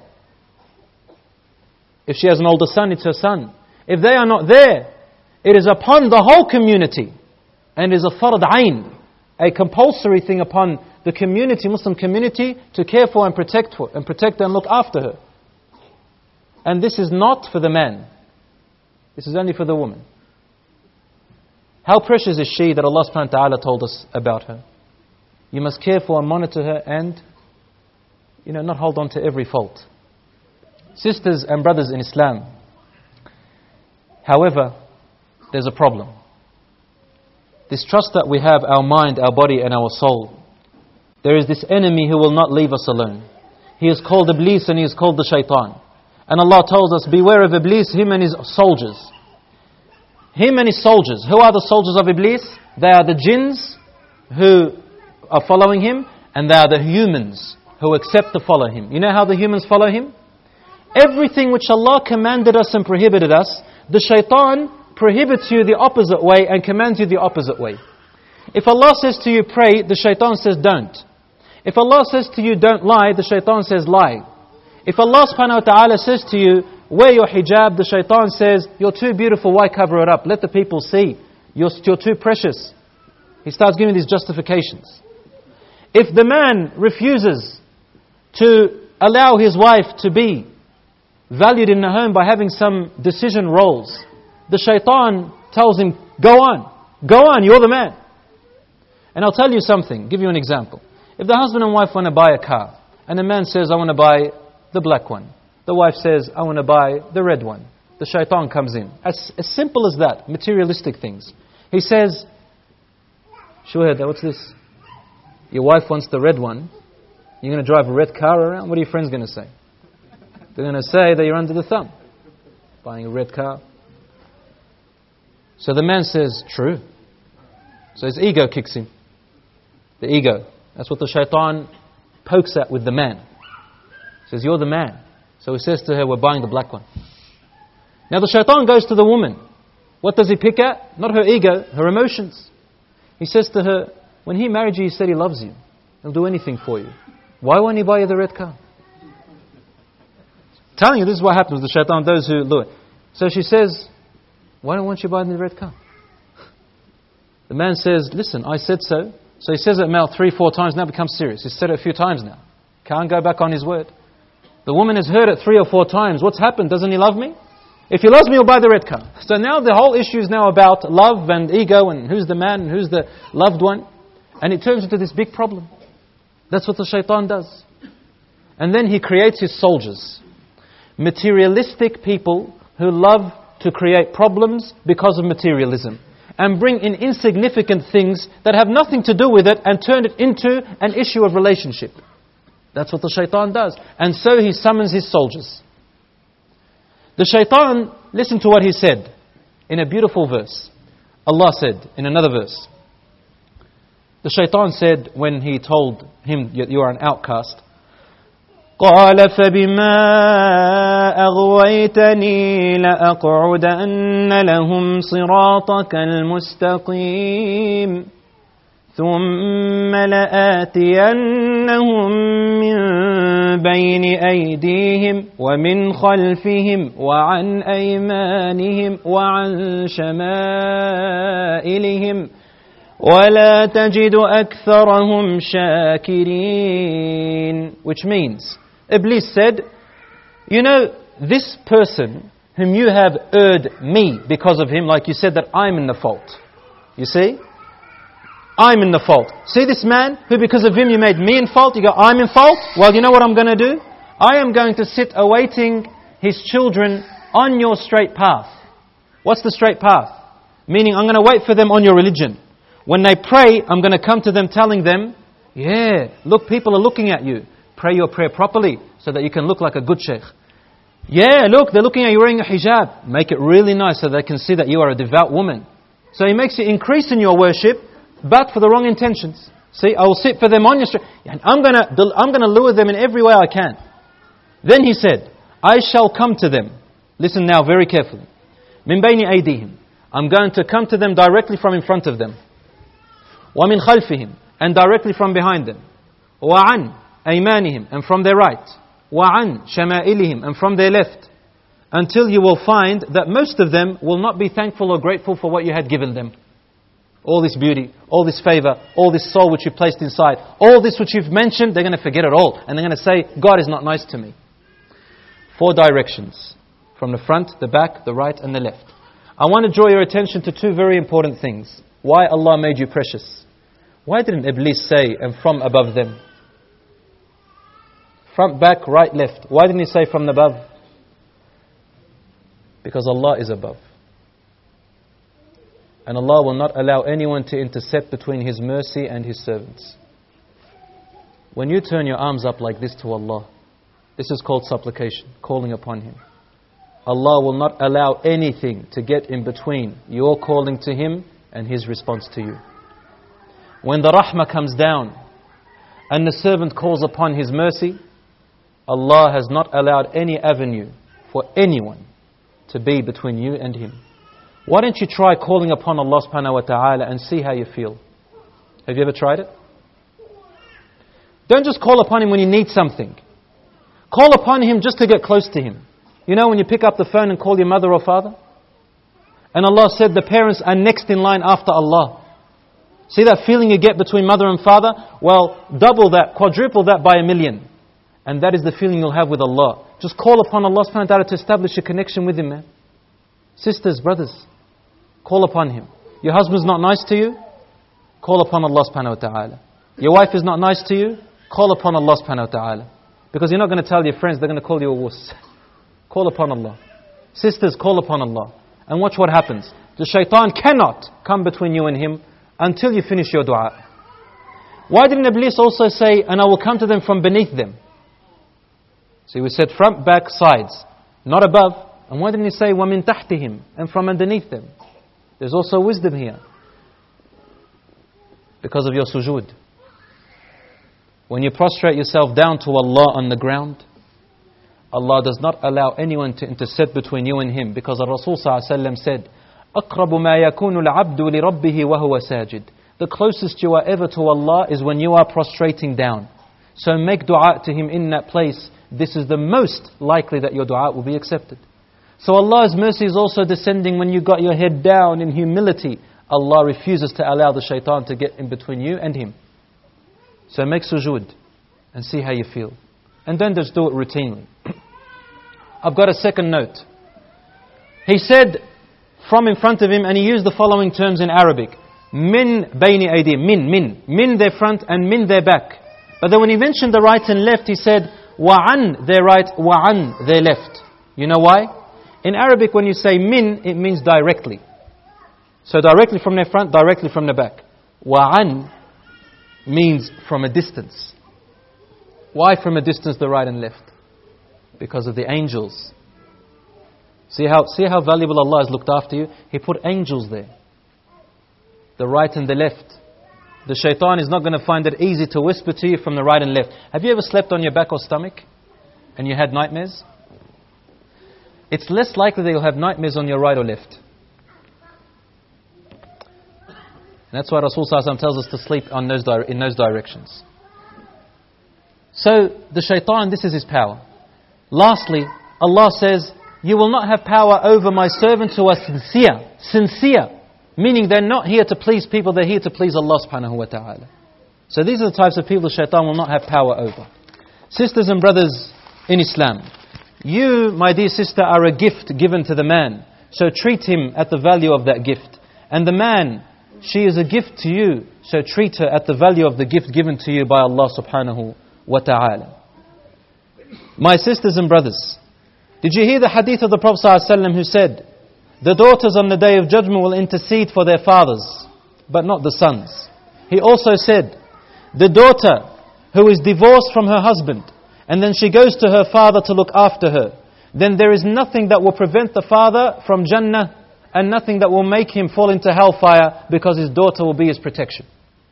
if she has an older son, it's her son. If they are not there, it is upon the whole community, and is a fard ayn, a compulsory thing upon the community, Muslim community, to care for and protect for and protect and look after her. And this is not for the man. This is only for the woman. How precious is she that Allah subhanahu wa ta'ala told us about her? You must care for and monitor her and, you know, not hold on to every fault. Sisters and brothers in Islam, however, there's a problem. This trust that we have, our mind, our body and our soul, there is this enemy who will not leave us alone. He is called Iblis and he is called the Shaitan. And Allah tells us, beware of Iblis, him and his soldiers. Him and his soldiers. Who are the soldiers of Iblis? They are the jinns who are following him, and they are the humans who accept to follow him. You know how the humans follow him? Everything which Allah commanded us and prohibited us, the Shaitan prohibits you the opposite way and commands you the opposite way. If Allah says to you, pray, the Shaitan says, don't. If Allah says to you, don't lie, the Shaitan says, lie. If Allah subhanahu wa ta'ala says to you, wear your hijab, the Shaitan says, you're too beautiful, why cover it up? Let the people see. You're, you're too precious. He starts giving these justifications. If the man refuses to allow his wife to be valued in the home by having some decision roles, the Shaitan tells him, go on, go on, you're the man. And I'll tell you something, give you an example. If the husband and wife want to buy a car, and the man says, I want to buy the black one. The wife says, I want to buy the red one. The Shaitan comes in. As, as simple as that, materialistic things. He says, Shuhada, what's this? Your wife wants the red one. You're going to drive a red car around? What are your friends going to say? They're going to say that you're under the thumb. Buying a red car. So the man says, true. So his ego kicks in. The ego. That's what the Shaitan pokes at with the man. He says, you're the man. So he says to her, we're buying the black one. Now the Shaitan goes to the woman. What does he pick at? Not her ego, her emotions. He says to her, when he married you, he said he loves you. He'll do anything for you. Why won't he buy you the red car? I'm telling you, this is what happens with the Shaitan, those who lure. So she says, why don't you buy me the red car? The man says, listen, I said so. So he says it mouth three, four times, now it becomes serious. He's said it a few times now. Can't go back on his word. The woman has heard it three or four times. What's happened? Doesn't he love me? If he loves me, he'll buy the red car. So now the whole issue is now about love and ego and who's the man and who's the loved one. And it turns into this big problem. That's what the Shaitan does. And then he creates his soldiers. Materialistic people who love to create problems because of materialism. And bring in insignificant things that have nothing to do with it and turn it into an issue of relationship. That's what the Shaitan does. And so he summons his soldiers. The Shaitan, listen to what he said in a beautiful verse. Allah said in another verse. The Shaitan said when he told him, you are an outcast, قال فبما أغويتني لأقعدن لهم صراطك المستقيم ثم لآتينهم من بين أيديهم ومن خلفهم وعن أيمانهم وعن شمائلهم ولا تجد أكثرهم شاكرين. Which means, Iblis said, you know, this person whom you have erred me because of him, like you said that I'm in the fault. You see? I'm in the fault. See this man who because of him you made me in fault? You go, I'm in fault? Well, you know what I'm going to do? I am going to sit awaiting his children on your straight path. What's the straight path? Meaning I'm going to wait for them on your religion. When they pray, I'm going to come to them telling them, yeah, look, people are looking at you. Pray your prayer properly so that you can look like a good sheikh. Yeah, look, they're looking at you wearing a hijab. Make it really nice so they can see that you are a devout woman. So he makes you increase in your worship, but for the wrong intentions. See, I will sit for them on your street. I'm going to, I'm going to lure them in every way I can. Then he said, I shall come to them. Listen now very carefully. مِنْ بَيْنِ أَيْدِيهِمْ. I'm going to come to them directly from in front of them. وَمِنْ خَلْفِهِمْ. And directly from behind them. وَعَنْ أَيْمَانِهِمْ. And from their right. وَعَنْ شَمَائِلِهِمْ. And from their left. Until you will find that most of them will not be thankful or grateful for what you had given them. All this beauty, all this favor, all this soul which you placed inside, all this which you've mentioned, they're going to forget it all. And they're going to say, God is not nice to me. Four directions. From the front, the back, the right and the left. I want to draw your attention to two very important things. Why Allah made you precious. Why didn't Iblis say, and from above them? Front, back, right, left. Why didn't he say from above? Because Allah is above. And Allah will not allow anyone to intercept between His mercy and His servants. When you turn your arms up like this to Allah, this is called supplication, calling upon Him. Allah will not allow anything to get in between your calling to Him and His response to you. When the rahmah comes down and the servant calls upon His mercy, Allah has not allowed any avenue for anyone to be between you and Him. Why don't you try calling upon Allah subhanahu wa ta'ala and see how you feel? Have you ever tried it? Don't just call upon Him when you need something. Call upon Him just to get close to Him. You know when you pick up the phone and call your mother or father? And Allah said the parents are next in line after Allah. See that feeling you get between mother and father? Well, double that, quadruple that by a million. And that is the feeling you'll have with Allah. Just call upon Allah subhanahu wa ta'ala to establish a connection with Him, man. Sisters, brothers, call upon Him. Your husband's not nice to you? Call upon Allah subhanahu wa ta'ala. Your wife is not nice to you? Call upon Allah subhanahu wa ta'ala. Because you're not going to tell your friends, they're going to call you a wuss. Call upon Allah. Sisters, call upon Allah. And watch what happens. The shaitan cannot come between you and him until you finish your dua. Why didn't Iblis also say, and I will come to them from beneath them? See, we said front, back, sides, not above. And why didn't he say, وَمِن تَحْتِهِمْ, and from underneath them? There's also wisdom here. Because of your sujood. When you prostrate yourself down to Allah on the ground, Allah does not allow anyone to intercept between you and Him. Because the Rasul ﷺ said, أَقْرَبُ مَا يَكُونُ الْعَبْدُ لِرَبِّهِ وَهُوَ سَاجِدٌ. The closest you are ever to Allah is when you are prostrating down. So make dua to Him in that place. This is the most likely that your dua will be accepted. So Allah's mercy is also descending when you got your head down in humility. Allah refuses to allow the shaitan to get in between you and Him. So make sujood and see how you feel. And don't just do it routinely. I've got a second note. He said from in front of him, and he used the following terms in Arabic. Min bayni aydim, min, min. Min their front and min their back. But then when he mentioned the right and left, he said wa'an their right, wa'an their left. You know why? In Arabic when you say min, it means directly. So directly from their front, directly from the back. Wa'an means from a distance. Why from a distance the right and left? Because of the angels. See how, see how valuable Allah has looked after you? He put angels there. The right and the left. The shaitan is not going to find it easy to whisper to you from the right and left. Have you ever slept on your back or stomach and you had nightmares? It's less likely that you'll have nightmares on your right or left. And that's why Rasul Sallallahu Alaihi Wasallam tells us to sleep on those di- in those directions. So the shaitan, this is his power. Lastly, Allah says, you will not have power over my servants who are sincere. Sincere. Meaning they're not here to please people, they're here to please Allah subhanahu wa ta'ala. So these are the types of people the shaitan will not have power over. Sisters and brothers in Islam, you, my dear sister, are a gift given to the man. So treat him at the value of that gift. And the man, she is a gift to you. So treat her at the value of the gift given to you by Allah subhanahu wa ta'ala. My sisters and brothers, did you hear the hadith of the Prophet ﷺ who said, the daughters on the day of judgment will intercede for their fathers, but not the sons. He also said, the daughter who is divorced from her husband, and then she goes to her father to look after her, then there is nothing that will prevent the father from Jannah, and nothing that will make him fall into hellfire, because his daughter will be his protection.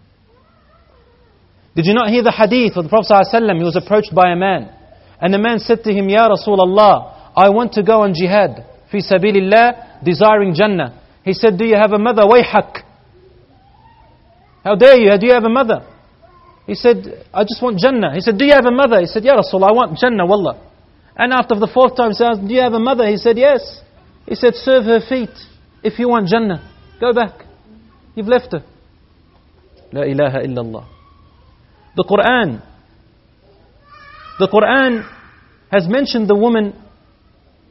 Did you not hear the hadith of the Prophet ﷺ? He was approached by a man, and the man said to him, Ya Rasulullah, I want to go on jihad, fi sabilillah, desiring Jannah. He said, do you have a mother? Wayhak. How dare you? Do you have a mother? He said, I just want Jannah. He said, do you have a mother? He said, Ya Rasul, I want Jannah, wallah. And after the fourth time, he said, do you have a mother? He said, yes. He said, serve her feet. If you want Jannah, go back. You've left her. La ilaha illallah. The Quran. The Quran has mentioned the woman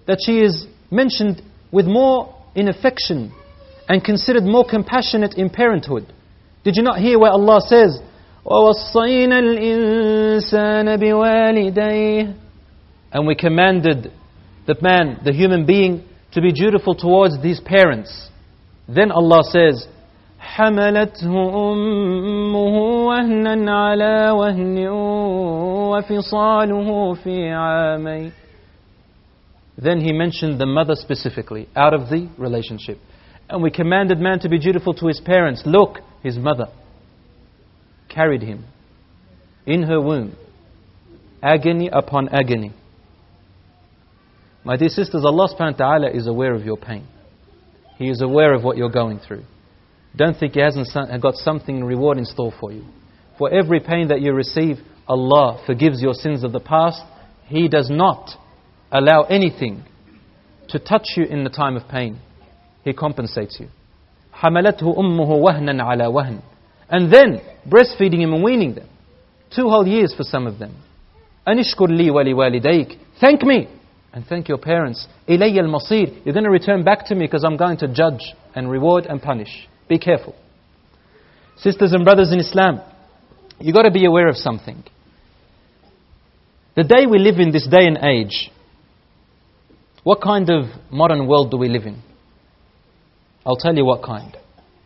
that she is mentioned with more in affection and considered more compassionate in parenthood. Did you not hear where Allah says, وَوَصَّيْنَا الْإِنسَانَ بِوَالِدَيْهِ, and we commanded the man, the human being, to be dutiful towards his parents. Then Allah says, حَمَلَتْهُ أُمُّهُ وَهْنًا عَلَى وَهْنٍ وَفِصَالُهُ فِي عَامَيْنِ. Then He mentioned the mother specifically, out of the relationship. And we commanded man to be dutiful to his parents. Look, his mother carried him in her womb, agony upon agony. My dear sisters, Allah subhanahu wa ta'ala is aware of your pain. He is aware of what you're going through. Don't think He hasn't got something reward in store for you. For every pain that you receive, Allah forgives your sins of the past. He does not allow anything to touch you in the time of pain. He compensates you. حَمَلَتْهُ أُمُّهُ وَهْنًا عَلَى وَهْنٍ. And then breastfeeding him and weaning them. Two whole years for some of them. أَنِشْكُرْ لِي وَلِوَالِدَيْكِ. Thank me and thank your parents. إِلَيَّ الْمَصِيرِ. You're going to return back to me because I'm going to judge and reward and punish. Be careful. Sisters and brothers in Islam, you've got to be aware of something. The day we live in, this day and age, what kind of modern world do we live in? I'll tell you what kind.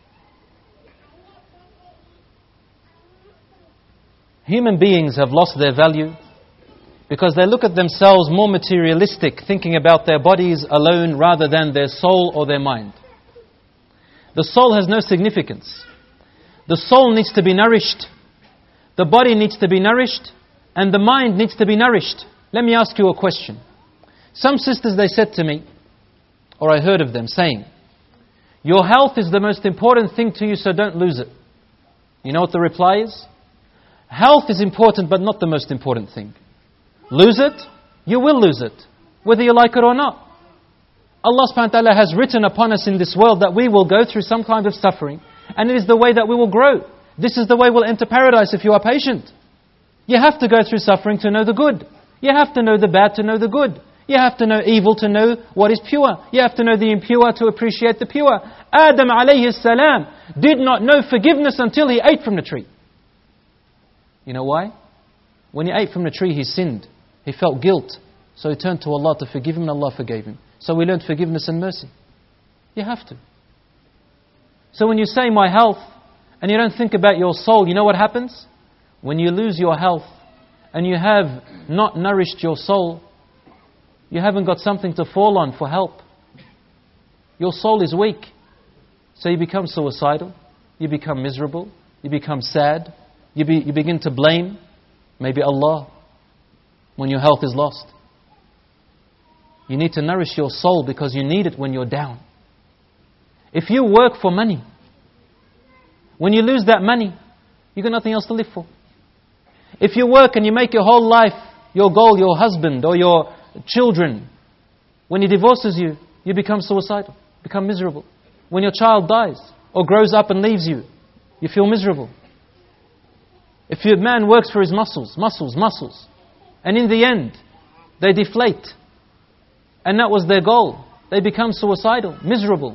Human beings have lost their value because they look at themselves more materialistic, thinking about their bodies alone rather than their soul or their mind. The soul has no significance. The soul needs to be nourished. The body needs to be nourished. And the mind needs to be nourished. Let me ask you a question. Some sisters, they said to me, or I heard of them saying, your health is the most important thing to you, so don't lose it. You know what the reply is? Health is important, but not the most important thing. Lose it, you will lose it, whether you like it or not. Allah subhanahu wa ta'ala has written upon us in this world that we will go through some kind of suffering, and it is the way that we will grow. This is the way we'll enter paradise if you are patient. You have to go through suffering to know the good. You have to know the bad to know the good. You have to know evil to know what is pure. You have to know the impure to appreciate the pure. Adam alayhi salam did not know forgiveness until he ate from the tree. You know why? When he ate from the tree, he sinned. He felt guilt. So he turned to Allah to forgive him, and Allah forgave him. So we learned forgiveness and mercy. You have to. So when you say my health, and you don't think about your soul, you know what happens? When you lose your health, and you have not nourished your soul, you haven't got something to fall on for help. Your soul is weak. So you become suicidal. You become miserable. You become sad. You, be, you begin to blame maybe Allah when your health is lost. You need to nourish your soul because you need it when you're down. If you work for money, when you lose that money, you've got nothing else to live for. If you work and you make your whole life your goal, your husband or your children, when he divorces you, you become suicidal, become miserable. When your child dies or grows up and leaves you, you feel miserable. If your man works for his muscles, muscles, muscles, and in the end, they deflate, and that was their goal, they become suicidal, miserable.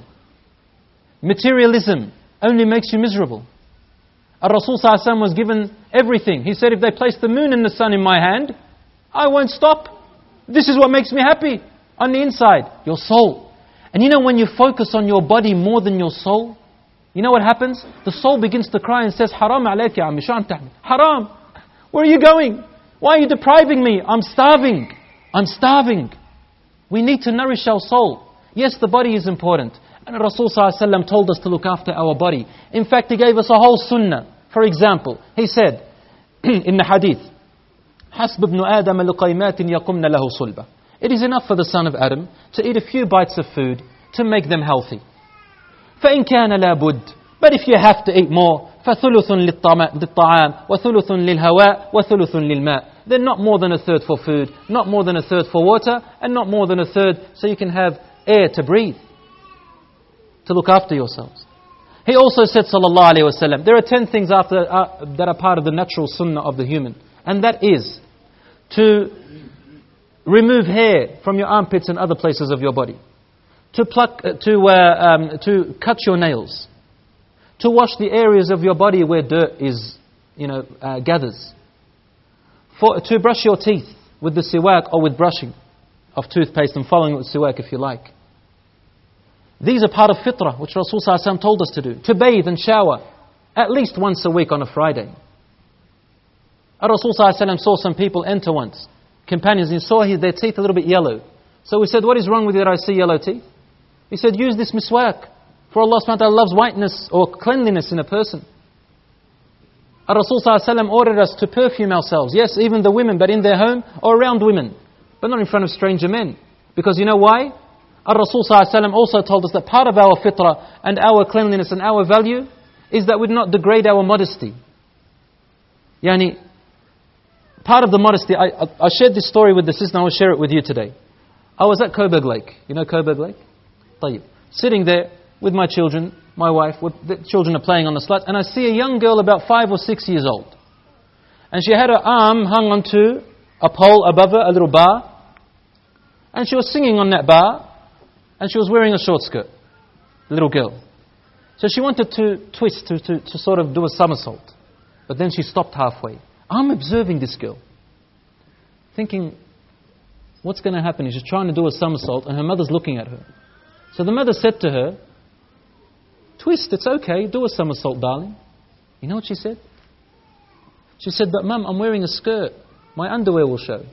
Materialism only makes you miserable. Ar-Rasul sallallahu alaihi wasallam was given everything. He said, if they place the moon and the sun in my hand, I won't stop. This is what makes me happy. On the inside, your soul. And you know when you focus on your body more than your soul, you know what happens? The soul begins to cry and says, Haram alayka ya ammi, shu anta tahmil. Haram. Where are you going? Why are you depriving me? I'm starving. I'm starving. We need to nourish our soul. Yes, the body is important. And Rasul sallallahu alaihi wasallam told us to look after our body. In fact, he gave us a whole sunnah. For example, he said in the hadith, حَسْبُ ابْنُ آدَمَ لُقَيْمَاتٍ يَقُمْنَ لَهُ صُلْبًا. It is enough for the son of Adam to eat a few bites of food to make them healthy. فَإِنْ كَانَ لَا بُدْ. But if you have to eat more, فَثُلُثٌ لِلطَّعَامِ وَثُلُثٌ لِلْهَوَاءِ وَثُلُثٌ لِلْمَاءِ. Then not more than a third for food, not more than a third for water, and not more than a third so you can have air to breathe, to look after yourselves. He also said, sallallahu alayhi wa sallam, there are ten things after, uh, that are part of the natural sunnah of the human. And that is to remove hair from your armpits and other places of your body, to pluck, uh, to uh, um, to cut your nails, to wash the areas of your body where dirt is, you know, uh, gathers, for to brush your teeth with the siwak or with brushing of toothpaste and following it with siwak if you like. These are part of fitrah, which Rasul sallallahu alaihi wasallam told us to do. To bathe and shower at least once a week on a Friday. Rasul sallallahu alaihi wasallam saw some people enter once, companions, and saw his, their teeth a little bit yellow. So we said, what is wrong with you that I see yellow teeth? He said, use this miswak. For Allah subhanahu wa ta'ala loves whiteness or cleanliness in a person. Rasul sallallahu alaihi wasallam ordered us to perfume ourselves. Yes, even the women, but in their home or around women. But not in front of stranger men. Because you know why? Rasul sallallahu alaihi wasallam also told us that part of our fitrah and our cleanliness and our value is that we do not degrade our modesty. Yani, part of the modesty, I, I, I shared this story with the sister and I will share it with you today. I was at Coburg Lake. You know Coburg Lake? Tayyib. Sitting there with my children, my wife, with the children are playing on the slats, and I see a young girl about five or six years old. And she had her arm hung onto a pole above her, a little bar. And she was singing on that bar, and she was wearing a short skirt. Little girl. So she wanted to twist, to, to, to sort of do a somersault. But then she stopped halfway. I'm observing this girl, thinking, what's going to happen? She's trying to do a somersault, and her mother's looking at her. So the mother said to her, twist, it's okay, do a somersault, darling. You know what she said? She said, but Mum, I'm wearing a skirt. My underwear will show.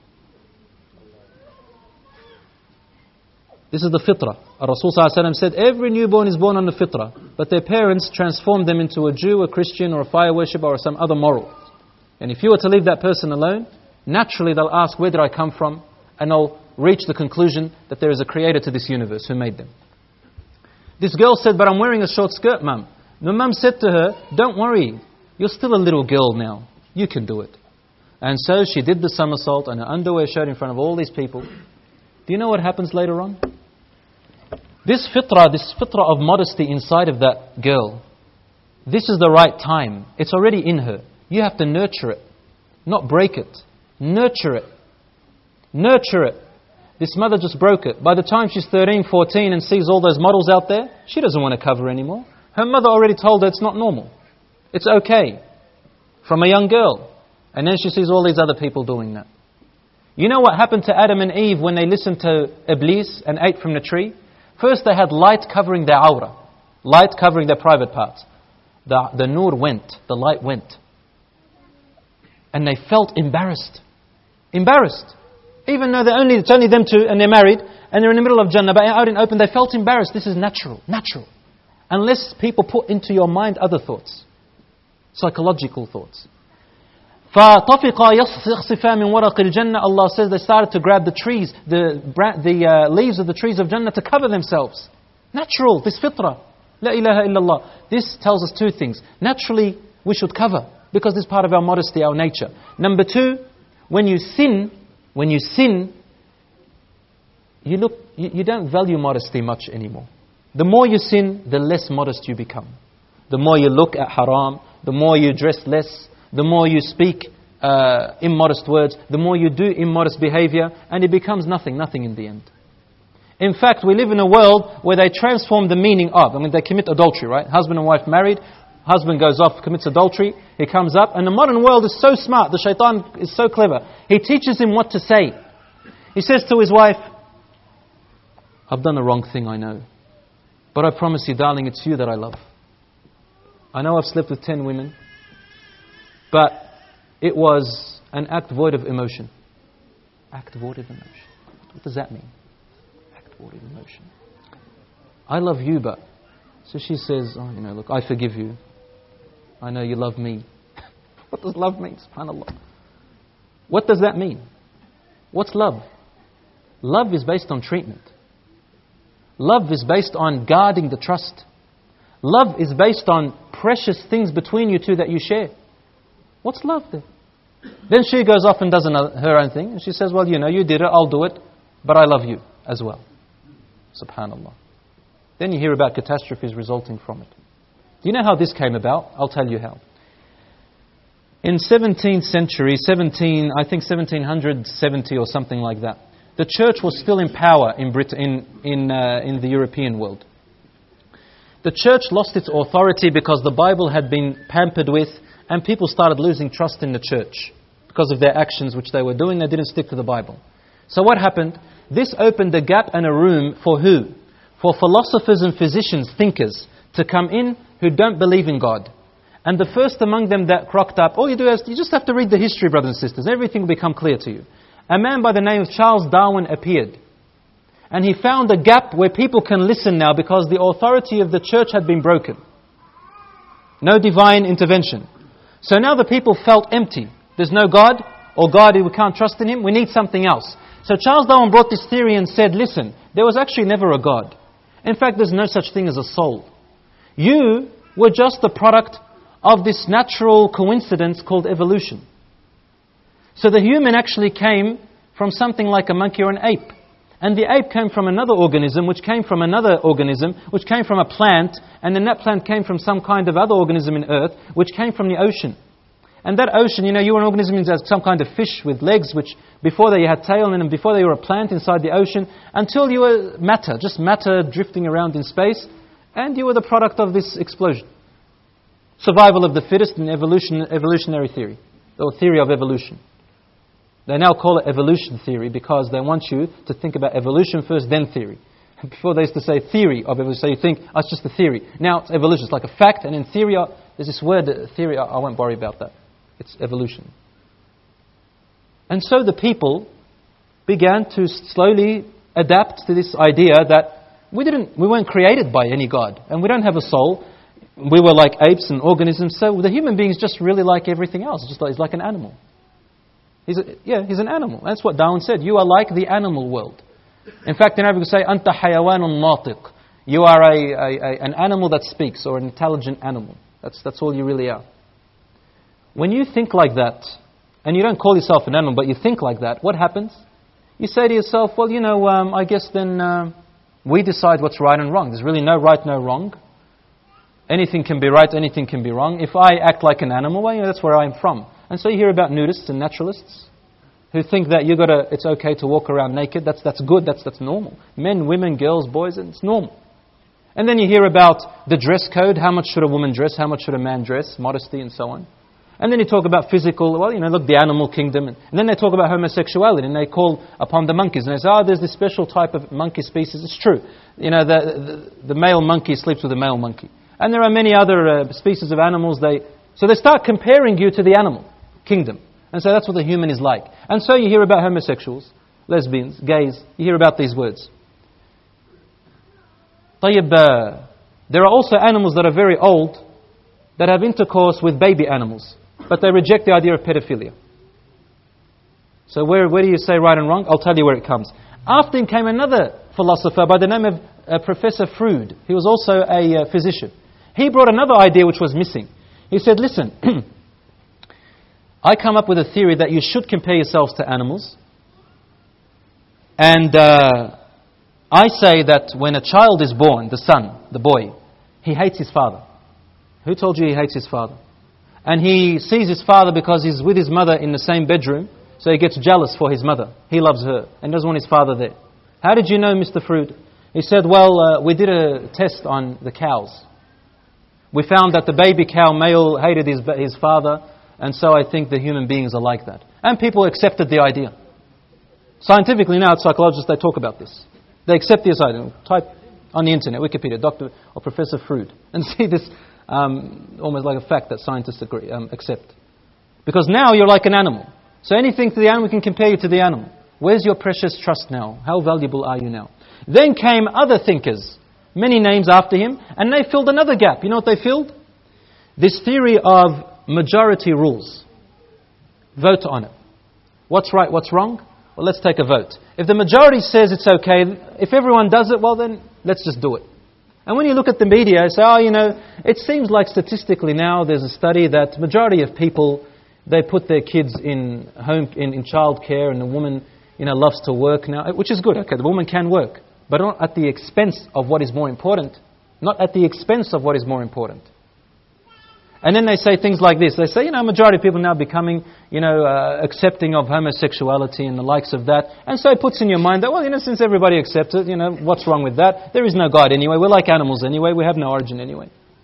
This is the fitrah. Rasul sallallahu alaihi wasallam said, every newborn is born on the fitrah, but their parents transform them into a Jew, a Christian, or a fire worshipper, or some other moral. And if you were to leave that person alone, naturally they'll ask, where did I come from? And they'll reach the conclusion that there is a creator to this universe who made them. This girl said, but I'm wearing a short skirt, Mum. The mum said to her, don't worry, you're still a little girl now. You can do it. And so she did the somersault and her underwear showed in front of all these people. Do you know what happens later on? This fitrah, this fitrah of modesty inside of that girl, this is the right time. It's already in her. You have to nurture it, not break it. Nurture it. Nurture it. This mother just broke it. By the time she's thirteen, fourteen and sees all those models out there, she doesn't want to cover anymore. Her mother already told her it's not normal. It's okay. From a young girl. And then she sees all these other people doing that. You know what happened to Adam and Eve when they listened to Iblis and ate from the tree? First they had light covering their aura. Light covering their private parts. The, the nur went. The light went. And they felt embarrassed. Embarrassed. Even though they're only, it's only them two and they're married and they're in the middle of Jannah, but out in open, they felt embarrassed. This is natural. Natural. Unless people put into your mind other thoughts. Psychological thoughts. فَطَفِقَا يَخْصِفَا مِنْ وَرَقِ الْجَنَّةِ Allah says they started to grab the trees, the, the uh, leaves of the trees of Jannah to cover themselves. Natural, this fitrah. La ilaha illallah. This tells us two things. Naturally, we should cover because this is part of our modesty, our nature. Number two, when you sin, when you sin, you look, you, you don't value modesty much anymore. The more you sin, the less modest you become. The more you look at haram, the more you dress less, the more you speak uh, immodest words, the more you do immodest behavior, and it becomes nothing, nothing in the end. In fact, we live in a world where they transform the meaning of, I mean, they commit adultery, right? Husband and wife married, husband goes off, commits adultery, he comes up, and the modern world is so smart, the shaitan is so clever. He teaches him what to say. He says to his wife, I've done the wrong thing, I know. But I promise you, darling, it's you that I love. I know I've slept with ten women, but it was an act void of emotion. Act void of emotion. What does that mean? Act void of emotion. I love you, but... So she says, oh, you know, look, I forgive you. I know you love me. What does love mean? SubhanAllah. What does that mean? What's love? Love is based on treatment. Love is based on guarding the trust. Love is based on precious things between you two that you share. What's love then? Then she goes off and does another, her own thing. And she says, well, you know, you did it, I'll do it. But I love you as well. SubhanAllah. Then you hear about catastrophes resulting from it. Do you know how this came about? I'll tell you how. In seventeenth century, seventeen, I think seventeen seventy or something like that, the church was still in power in Britain, in in, uh, in the European world. The church lost its authority because the Bible had been pampered with, and people started losing trust in the church because of their actions which they were doing. They didn't stick to the Bible. So what happened? This opened a gap and a room for who? For philosophers and physicians, thinkers, to come in who don't believe in God. And the first among them that cropped up, all you do is, you just have to read the history, brothers and sisters. Everything will become clear to you. A man by the name of Charles Darwin appeared. And he found a gap where people can listen now because the authority of the church had been broken. No divine intervention. So now the people felt empty. There's no God, or God, we can't trust in Him. We need something else. So Charles Darwin brought this theory and said, listen, there was actually never a God. In fact, there's no such thing as a soul. You were just the product of this natural coincidence called evolution. So the human actually came from something like a monkey or an ape. And the ape came from another organism, which came from another organism, which came from a plant, and then that plant came from some kind of other organism in earth, which came from the ocean. And that ocean, you know, you were an organism in some kind of fish with legs, which before that you had tail, and then before that you were a plant inside the ocean, until you were matter, just matter drifting around in space, and you were the product of this explosion. Survival of the fittest in evolution, evolutionary theory, or theory of evolution. They now call it evolution theory because they want you to think about evolution first, then theory. Before they used to say theory of evolution, so you think, oh, it's just a theory. Now it's evolution, it's like a fact, and in theory, there's this word, theory, I won't worry about that. It's evolution. And so the people began to slowly adapt to this idea that we didn't, we weren't created by any God, and we don't have a soul. We were like apes and organisms, so the human being is just really like everything else. Just like, he's like an animal. He's a, yeah, he's an animal. That's what Darwin said. You are like the animal world. In fact, in Arabic we say, "Anta hayawanun natiq." You are a, a, a, an animal that speaks, or an intelligent animal. That's that's all you really are. When you think like that, and you don't call yourself an animal, but you think like that, what happens? You say to yourself, well, you know, um, I guess then uh, we decide what's right and wrong. There's really no right, no wrong. Anything can be right, anything can be wrong. If I act like an animal, well, you know, that's where I'm from. And so you hear about nudists and naturalists who think that you got to, it's okay to walk around naked. That's that's good. That's that's normal. Men, women, girls, boys, and it's normal. And then you hear about the dress code. How much should a woman dress? How much should a man dress? Modesty and so on. And then you talk about physical, well, you know, look, the animal kingdom. And, and then they talk about homosexuality, and they call upon the monkeys. And they say, oh, there's this special type of monkey species. It's true. You know, the the, the male monkey sleeps with a male monkey. And there are many other uh, species of animals. They So they start comparing you to the animal kingdom. And so that's what the human is like. And so you hear about homosexuals, lesbians, gays. You hear about these words. طيب, uh, there are also animals that are very old that have intercourse with baby animals. But they reject the idea of pedophilia. So where, where do you say right and wrong? I'll tell you where it comes. After him came another philosopher by the name of uh, Professor Freud. He was also a uh, physician. He brought another idea which was missing. He said, listen, I come up with a theory that you should compare yourselves to animals. And uh, I say that when a child is born, the son, the boy, he hates his father. Who told you he hates his father? And he sees his father because he's with his mother in the same bedroom, so he gets jealous for his mother. He loves her and doesn't want his father there. How did you know, Mister Freud? He said, well, uh, we did a test on the cows. We found that the baby cow male hated his, his father, and so I think the human beings are like that. And people accepted the idea. Scientifically now, psychologists, they talk about this. They accept this idea. Type on the internet, Wikipedia, Doctor or Professor Freud, and see this um, almost like a fact that scientists agree, um, accept. Because now you're like an animal. So anything to the animal can compare you to the animal. Where's your precious trust now? How valuable are you now? Then came other thinkers, many names after him, and they filled another gap. You know what they filled? This theory of majority rules. Vote on it. What's right, what's wrong? Well, let's take a vote. If the majority says it's okay, if everyone does it, well then, let's just do it. And when you look at the media, you say, oh, you know, it seems like statistically now there's a study that majority of people, they put their kids in home, in, in childcare, and the woman, you know, loves to work now, which is good. Okay, the woman can work, but not at the expense of what is more important. Not at the expense of what is more important. And then they say things like this. They say, you know, majority of people now becoming, you know, uh, accepting of homosexuality and the likes of that. And so it puts in your mind that, well, you know, since everybody accepts it, you know, what's wrong with that? There is no God anyway. We're like animals anyway. We have no origin anyway.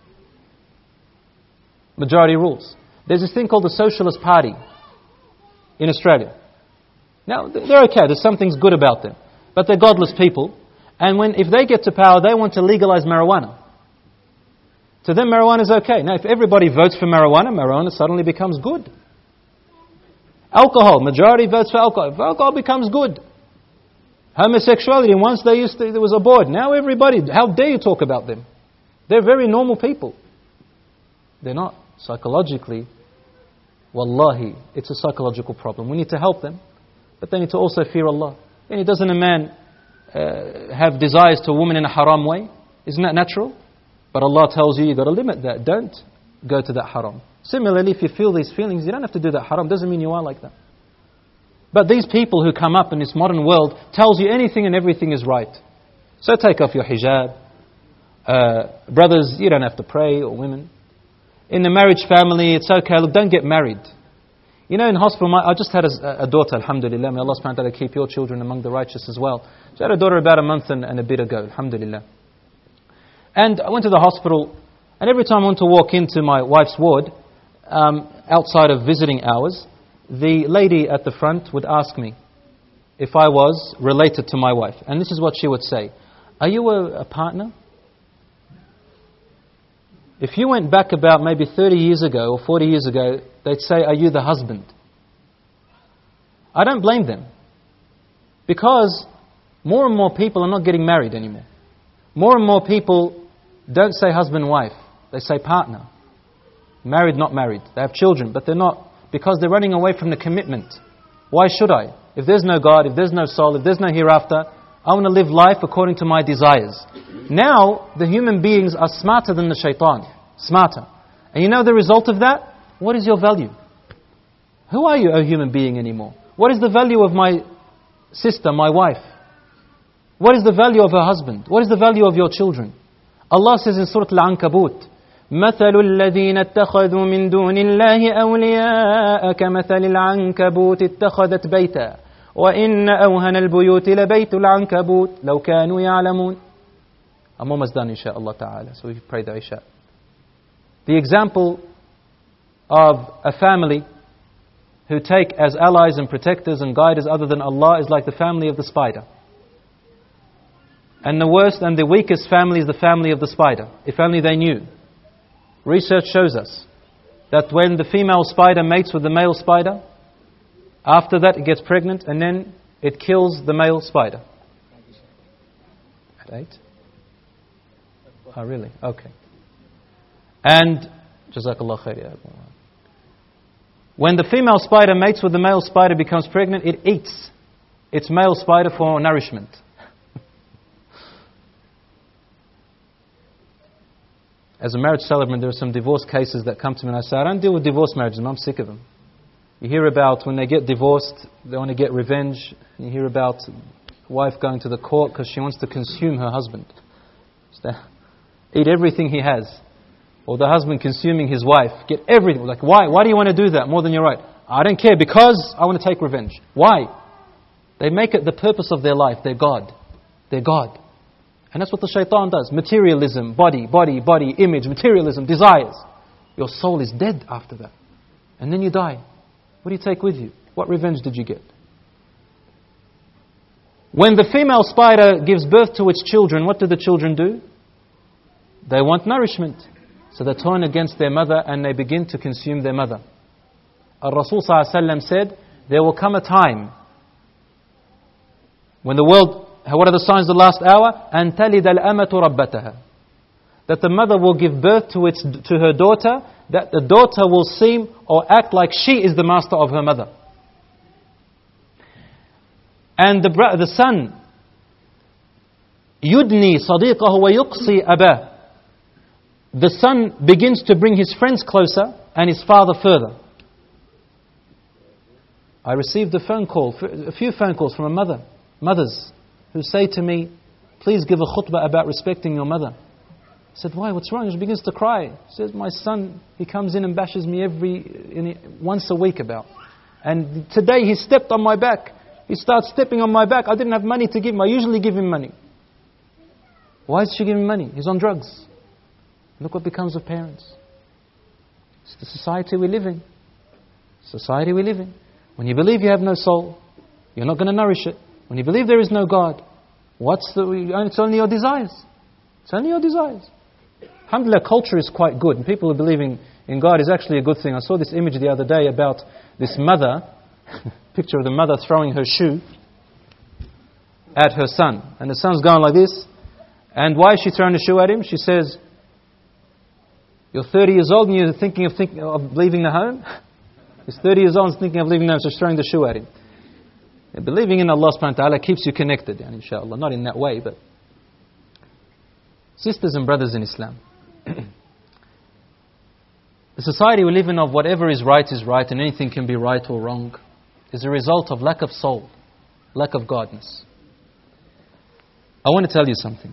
Majority rules. There's this thing called the Socialist Party in Australia. Now, they're okay. There's some things good about them. But they're godless people. And when if they get to power, they want to legalize marijuana. To them, marijuana is okay. Now, if everybody votes for marijuana, marijuana suddenly becomes good. Alcohol, majority votes for alcohol. Alcohol becomes good. Homosexuality, once they used to, there was a board. Now everybody, how dare you talk about them? They're very normal people. They're not. Psychologically, wallahi, it's a psychological problem. We need to help them, but they need to also fear Allah. And doesn't a man uh, have desires to a woman in a haram way? Isn't that natural? But Allah tells you, you've got to limit that. Don't go to that haram. Similarly, if you feel these feelings, you don't have to do that haram. Doesn't mean you are like that. But these people who come up in this modern world tells you anything and everything is right. So take off your hijab. Uh, brothers, you don't have to pray, or women. In the marriage family, it's okay. Look, don't get married. You know, in hospital, my, I just had a, a daughter, alhamdulillah. May Allah subhanahu wa ta'ala keep your children among the righteous as well. So I had a daughter about a month and, and a bit ago, alhamdulillah. And I went to the hospital, and every time I went to walk into my wife's ward, um, outside of visiting hours, the lady at the front would ask me if I was related to my wife. And this is what she would say. Are you a, a partner? If you went back about maybe thirty years ago or forty years ago, they'd say, are you the husband? I don't blame them. Because more and more people are not getting married anymore. More and more people don't say husband-wife. They say partner. Married, not married. They have children, but they're not. Because they're running away from the commitment. Why should I? If there's no God, if there's no soul, if there's no hereafter, I want to live life according to my desires. Now, the human beings are smarter than the shaitan. Smarter. And you know the result of that? What is your value? Who are you, O human being, anymore? What is the value of my sister, my wife? What is the value of her husband? What is the value of your children? Allah says in Surah Al-Ankabut, مثل الذين اتخذوا من دون الله أولياء كمثل العنكبوت اتخذت بيتا وإن أوهن البيوت لبيت العنكبوت لو كانوا يعلمون. I'm almost done, inshaAllah ta'ala. So we pray the Isha. The example of a family who take as allies and protectors and guiders other than Allah is like the family of the spider. And the worst and the weakest family is the family of the spider. If only they knew. Research shows us that when the female spider mates with the male spider, after that it gets pregnant and then it kills the male spider. At eight? Oh, really? Okay. And, Jazakallah khair. When the female spider mates with the male spider, becomes pregnant, it eats its male spider for nourishment. As a marriage celebrant, there are some divorce cases that come to me and I say, I don't deal with divorce marriages, I'm sick of them. You hear about when they get divorced, they want to get revenge. You hear about a wife going to the court because she wants to consume her husband. Eat everything he has. Or the husband consuming his wife. Get everything. Like, why? Why do you want to do that more than your right? I don't care, because I want to take revenge. Why? They make it the purpose of their life. They're God. They're God. And that's what the shaitan does. Materialism, body, body, body, image, materialism, desires. Your soul is dead after that. And then you die. What do you take with you? What revenge did you get? When the female spider gives birth to its children, what do the children do? They want nourishment. So they turn against their mother and they begin to consume their mother. Ar-Rasul sallallahu alaihi wasallam said, there will come a time when the world, what are the signs of the last hour? أَن تَلِدَ الْأَمَةُ رَبَّتَهَا. That the mother will give birth to its to her daughter, that the daughter will seem or act like she is the master of her mother. And the, the son, يُدْنِي صَدِيقَهُ وَيُقْصِي أَبَاهُ. The son begins to bring his friends closer and his father further. I received a phone call, a few phone calls from a mother, mothers, who say to me, please give a khutbah about respecting your mother. I said, why, what's wrong? She begins to cry. She says, my son, he comes in and bashes me every in, once a week about. And today he stepped on my back. He starts stepping on my back. I didn't have money to give him. I usually give him money. Why is she giving money? He's on drugs. Look what becomes of parents. It's the society we live in. Society we live in. When you believe you have no soul, you're not going to nourish it. When you believe there is no God, what's the? It's only your desires. It's only your desires. Alhamdulillah, culture is quite good, and people who believe in, in God is actually a good thing. I saw this image the other day about this mother, picture of the mother throwing her shoe at her son. And the son's going like this. And why is she throwing the shoe at him? She says, you're thirty years old and you're thinking of, thinking of leaving the home? He's thirty years old and thinking of leaving the home, so she's throwing the shoe at him. And believing in Allah subhanahu wa ta'ala keeps you connected, inshallah. Not in that way, but... Sisters and brothers in Islam, the society we live in of whatever is right is right and anything can be right or wrong is a result of lack of soul, lack of godness. I want to tell you something.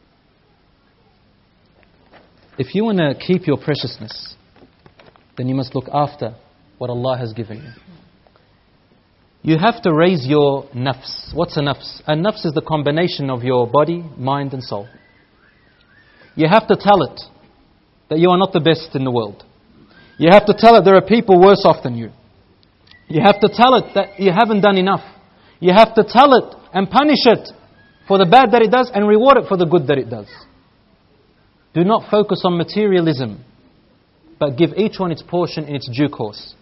If you want to keep your preciousness, then you must look after what Allah has given you. You have to raise your nafs. What's a nafs? A nafs is the combination of your body, mind and soul. You have to tell it that you are not the best in the world. You have to tell it there are people worse off than you. You have to tell it that you haven't done enough. You have to tell it and punish it for the bad that it does and reward it for the good that it does. Do not focus on materialism, but give each one its portion in its due course.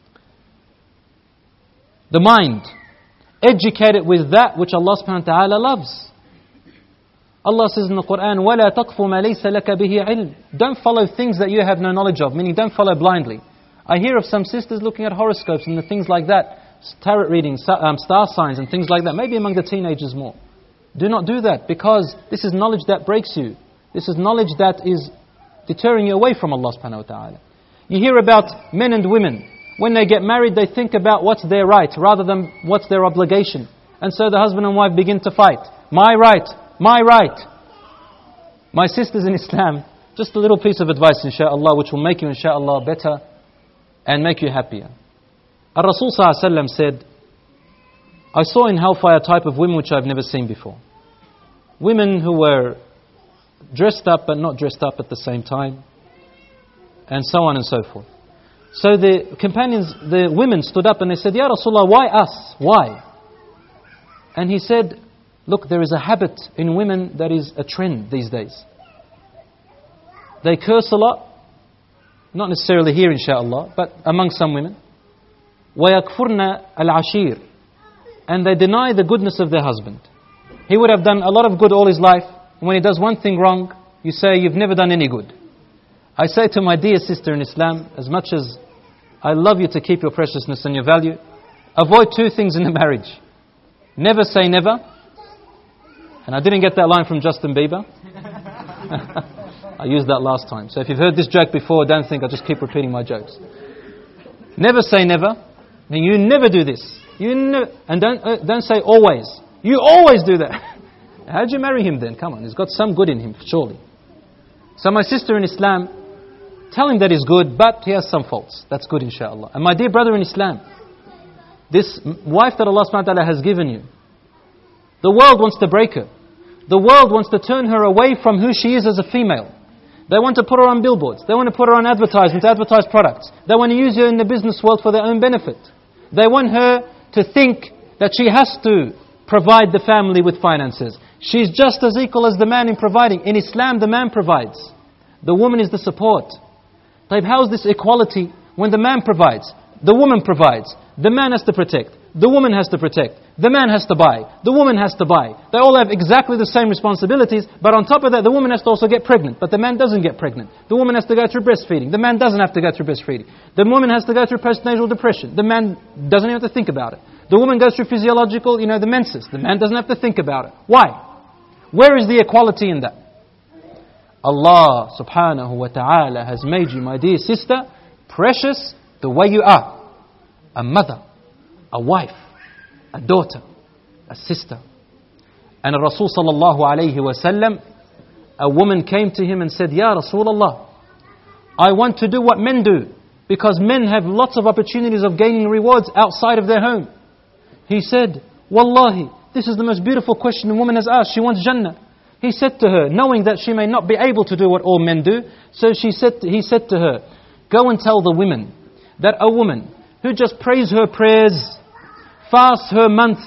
The mind, educate it with that which Allah subhanahu wa ta'ala loves. Allah says in the Quran, وَلَا تَقْفُ مَا لَيْسَ لَكَ بِهِ عِلْمٍ. Don't follow things that you have no knowledge of, meaning don't follow blindly. I hear of some sisters looking at horoscopes and the things like that, tarot reading, um, star signs and things like that, maybe among the teenagers more. Do not do that, because this is knowledge that breaks you. This is knowledge that is deterring you away from Allah subhanahu wa ta'ala. You hear about men and women. When they get married, they think about what's their right rather than what's their obligation. And so the husband and wife begin to fight. My right. My right. My sisters in Islam, just a little piece of advice, inshaAllah, which will make you, inshaAllah, better and make you happier. Ar-Rasul sallallahu alaihi wasallam said, I saw in hellfire a type of women which I've never seen before. Women who were dressed up but not dressed up at the same time, and so on and so forth. So the companions, the women stood up and they said, Ya Rasulullah, why us? Why? And he said, look, there is a habit in women that is a trend these days. They curse a lot, not necessarily here inshaAllah, but among some women. وَيَكْفُرْنَ الْعَشِيرِ. And they deny the goodness of their husband. He would have done a lot of good all his life, and when he does one thing wrong, you say, you've never done any good. I say to my dear sister in Islam, as much as I love you to keep your preciousness and your value, avoid two things in a marriage. Never say never. And I didn't get that line from Justin Bieber. I used that last time. So if you've heard this joke before, don't think I just keep repeating my jokes. Never say never. I mean, you never do this. You never, and don't uh, don't say always. You always do that. How did you marry him then? Come on, he's got some good in him, surely. So my sister in Islam, tell him that he's good, but he has some faults. That's good, inshaAllah. And my dear brother in Islam, this wife that Allah subhanahu wa ta'ala has given you, the world wants to break her. The world wants to turn her away from who she is as a female. They want to put her on billboards. They want to put her on advertisements, advertise products. They want to use her in the business world for their own benefit. They want her to think that she has to provide the family with finances. She's just as equal as the man in providing. In Islam, the man provides. The woman is the support. How is this equality when the man provides? The woman provides. The man has to protect. The woman has to protect. The man has to buy. The woman has to buy. They all have exactly the same responsibilities, but on top of that, the woman has to also get pregnant. But the man doesn't get pregnant. The woman has to go through breastfeeding. The man doesn't have to go through breastfeeding. The woman has to go through postnatal depression. The man doesn't even have to think about it. The woman goes through physiological, you know, the menses. The man doesn't have to think about it. Why? Where is the equality in that? Allah subhanahu wa ta'ala has made you, my dear sister, precious the way you are. A mother, a wife, a daughter, a sister. And Rasul sallallahu alayhi wa sallam a woman came to him and said, Ya Rasulullah, I want to do what men do, because men have lots of opportunities of gaining rewards outside of their home. He said, Wallahi, this is the most beautiful question a woman has asked. She wants Jannah. He said to her, knowing that she may not be able to do what all men do, so she said, he said to her, go and tell the women that a woman who just prays her prayers, fasts her month,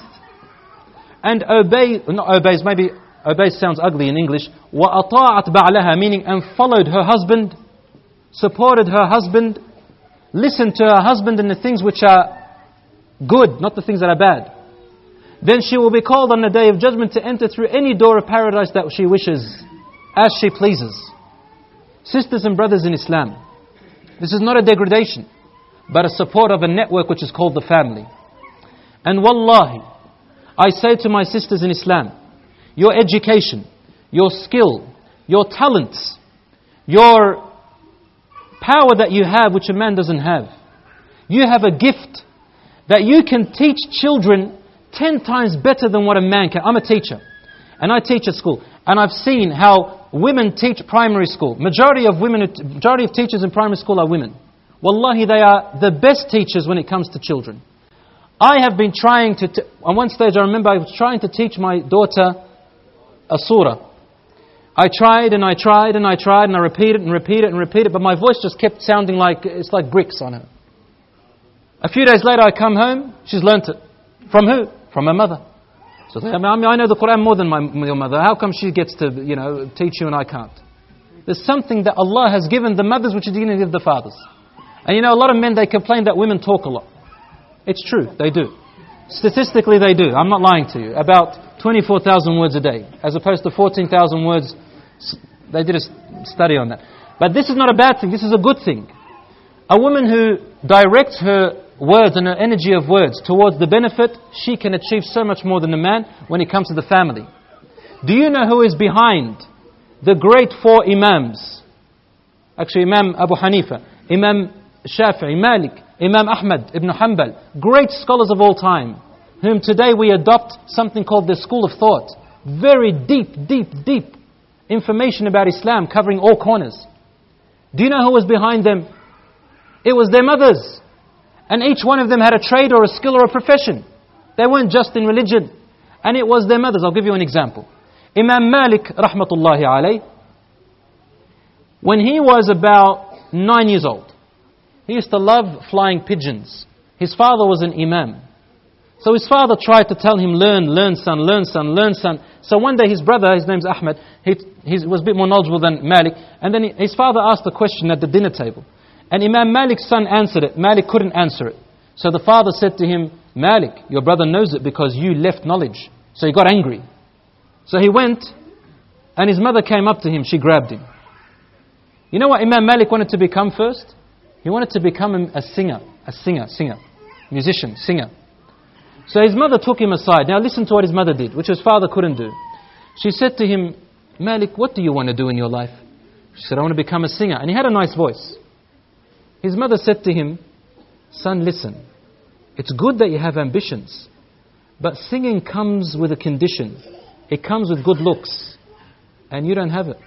and obey, not obeys, maybe obeys sounds ugly in English, وَأَطَاعَتْ بَعْلَهَا, meaning and followed her husband, supported her husband, listened to her husband in the things which are good, not the things that are bad. Then she will be called on the Day of Judgment to enter through any door of paradise that she wishes, as she pleases. Sisters and brothers in Islam, this is not a degradation, but a support of a network which is called the family. And wallahi, I say to my sisters in Islam, your education, your skill, your talents, your power that you have which a man doesn't have. You have a gift that you can teach children ten times better than what a man can. I'm a teacher and I teach at school, and I've seen how women teach primary school. Majority of women, majority of teachers in primary school are women. Wallahi, they are the best teachers when it comes to children. I have been trying to, t- on one stage I remember I was trying to teach my daughter a surah. I tried and I tried and I tried and I repeated and repeated and repeated, but my voice just kept sounding like, it's like bricks on her. A few days later I come home, she's learnt it. From who? From her mother. So I, mean, I know the Quran more than my, your mother. How come she gets to, you know, teach you and I can't? There's something that Allah has given the mothers which He didn't give the fathers. And you know, a lot of men, they complain that women talk a lot. It's true, they do. Statistically they do, I'm not lying to you. About twenty-four thousand words a day, as opposed to fourteen thousand words. They did a study on that. But this is not a bad thing, this is a good thing. A woman who directs her words and her energy of words towards the benefit, she can achieve so much more than a man when it comes to the family. Do you know who is behind the great four Imams? Actually, Imam Abu Hanifa, Imam Shafi'i, Malik, Imam Ahmad ibn Hanbal, great scholars of all time, whom today we adopt something called the school of thought. Very deep, deep, deep information about Islam covering all corners. Do you know who was behind them? It was their mothers. And each one of them had a trade or a skill or a profession. They weren't just in religion. And it was their mothers. I'll give you an example. Imam Malik, rahmatullahi alayh, when he was about nine years old, he used to love flying pigeons. His father was an imam. So his father tried to tell him, learn, learn son, learn son, learn son. So one day his brother, his name's Ahmed, he, he was a bit more knowledgeable than Malik. And then he, his father asked a question at the dinner table. And Imam Malik's son answered it. Malik couldn't answer it. So the father said to him, Malik, your brother knows it because you left knowledge. So he got angry. So he went, and his mother came up to him. She grabbed him. You know what Imam Malik wanted to become first? He wanted to become a singer. A singer, singer. Musician, singer. So his mother took him aside. Now listen to what his mother did, which his father couldn't do. She said to him, Malik, what do you want to do in your life? She said, I want to become a singer. And he had a nice voice. His mother said to him, son, listen, it's good that you have ambitions, but singing comes with a condition. It comes with good looks, and you don't have it.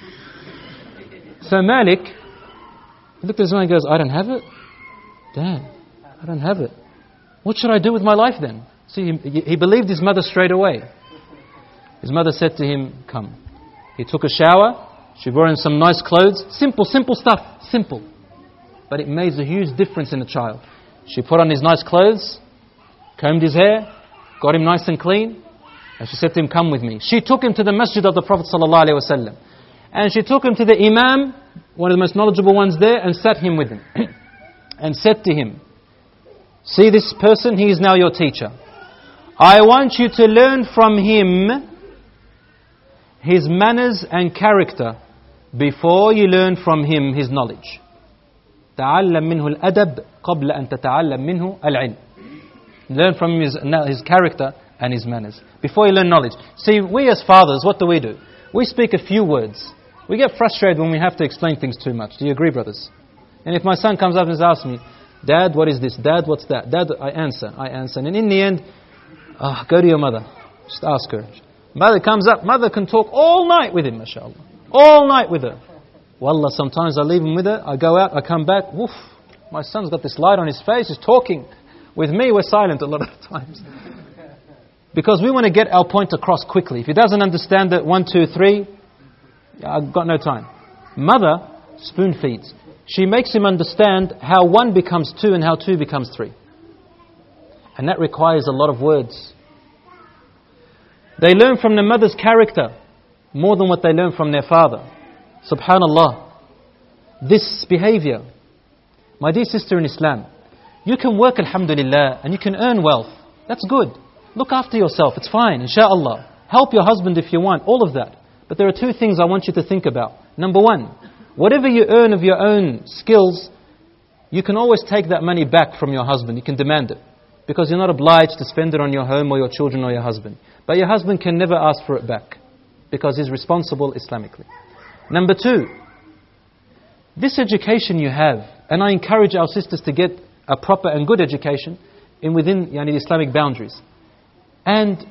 So Malik, he looked at his mother and goes, I don't have it? Dad, I don't have it. What should I do with my life then? See, he, he believed his mother straight away. His mother said to him, come. He took a shower, she brought him some nice clothes, simple, simple stuff, simple. But it made a huge difference in a child. She put on his nice clothes, combed his hair, got him nice and clean, and she said to him, come with me. She took him to the masjid of the Prophet ﷺ. And she took him to the imam, one of the most knowledgeable ones there, and sat him with him. And said to him, see this person, he is now your teacher. I want you to learn from him his manners and character before you learn from him his knowledge. تعلم منه الأدب قبل أن تتعلم منه العلم. Learn from his, his character and his manners before you learn knowledge. See, we as fathers, what do we do? We speak a few words. We get frustrated when we have to explain things too much. Do you agree, brothers? And if my son comes up and asks me, Dad, what is this? Dad, what's that? Dad, I answer, I answer. And in the end, oh, go to your mother. Just ask her. Mother comes up, mother can talk all night with him, mashallah. All night with her. Wallah, sometimes I leave him with her, I go out, I come back, woof, my son's got this light on his face, he's talking. With me, we're silent a lot of times. Because we want to get our point across quickly. If he doesn't understand that one, two, three, I've got no time. Mother spoon feeds. She makes him understand how one becomes two and how two becomes three. And that requires a lot of words. They learn from the mother's character more than what they learn from their father. Subhanallah. This behavior. My dear sister in Islam, you can work, alhamdulillah, and you can earn wealth. That's good. Look after yourself. It's fine, inshaAllah. Help your husband if you want, all of that. But there are two things I want you to think about. Number one, whatever you earn of your own skills, you can always take that money back from your husband. You can demand it. Because you're not obliged to spend it on your home or your children or your husband. But your husband can never ask for it back. Because he's responsible Islamically. Number two, this education you have, and I encourage our sisters to get a proper and good education in within yani, the Islamic boundaries. And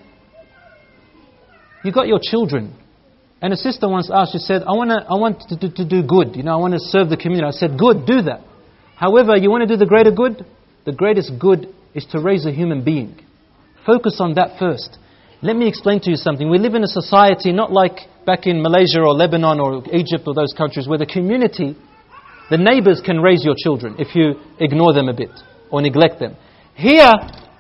you got your children. And a sister once asked, she said, I, wanna, I want to, to, to do good. You know, I want to serve the community. I said, good, do that. However, you want to do the greater good? The greatest good is to raise a human being. Focus on that first. Let me explain to you something. We live in a society not like back in Malaysia or Lebanon or Egypt or those countries where the community, the neighbors can raise your children if you ignore them a bit or neglect them. Here,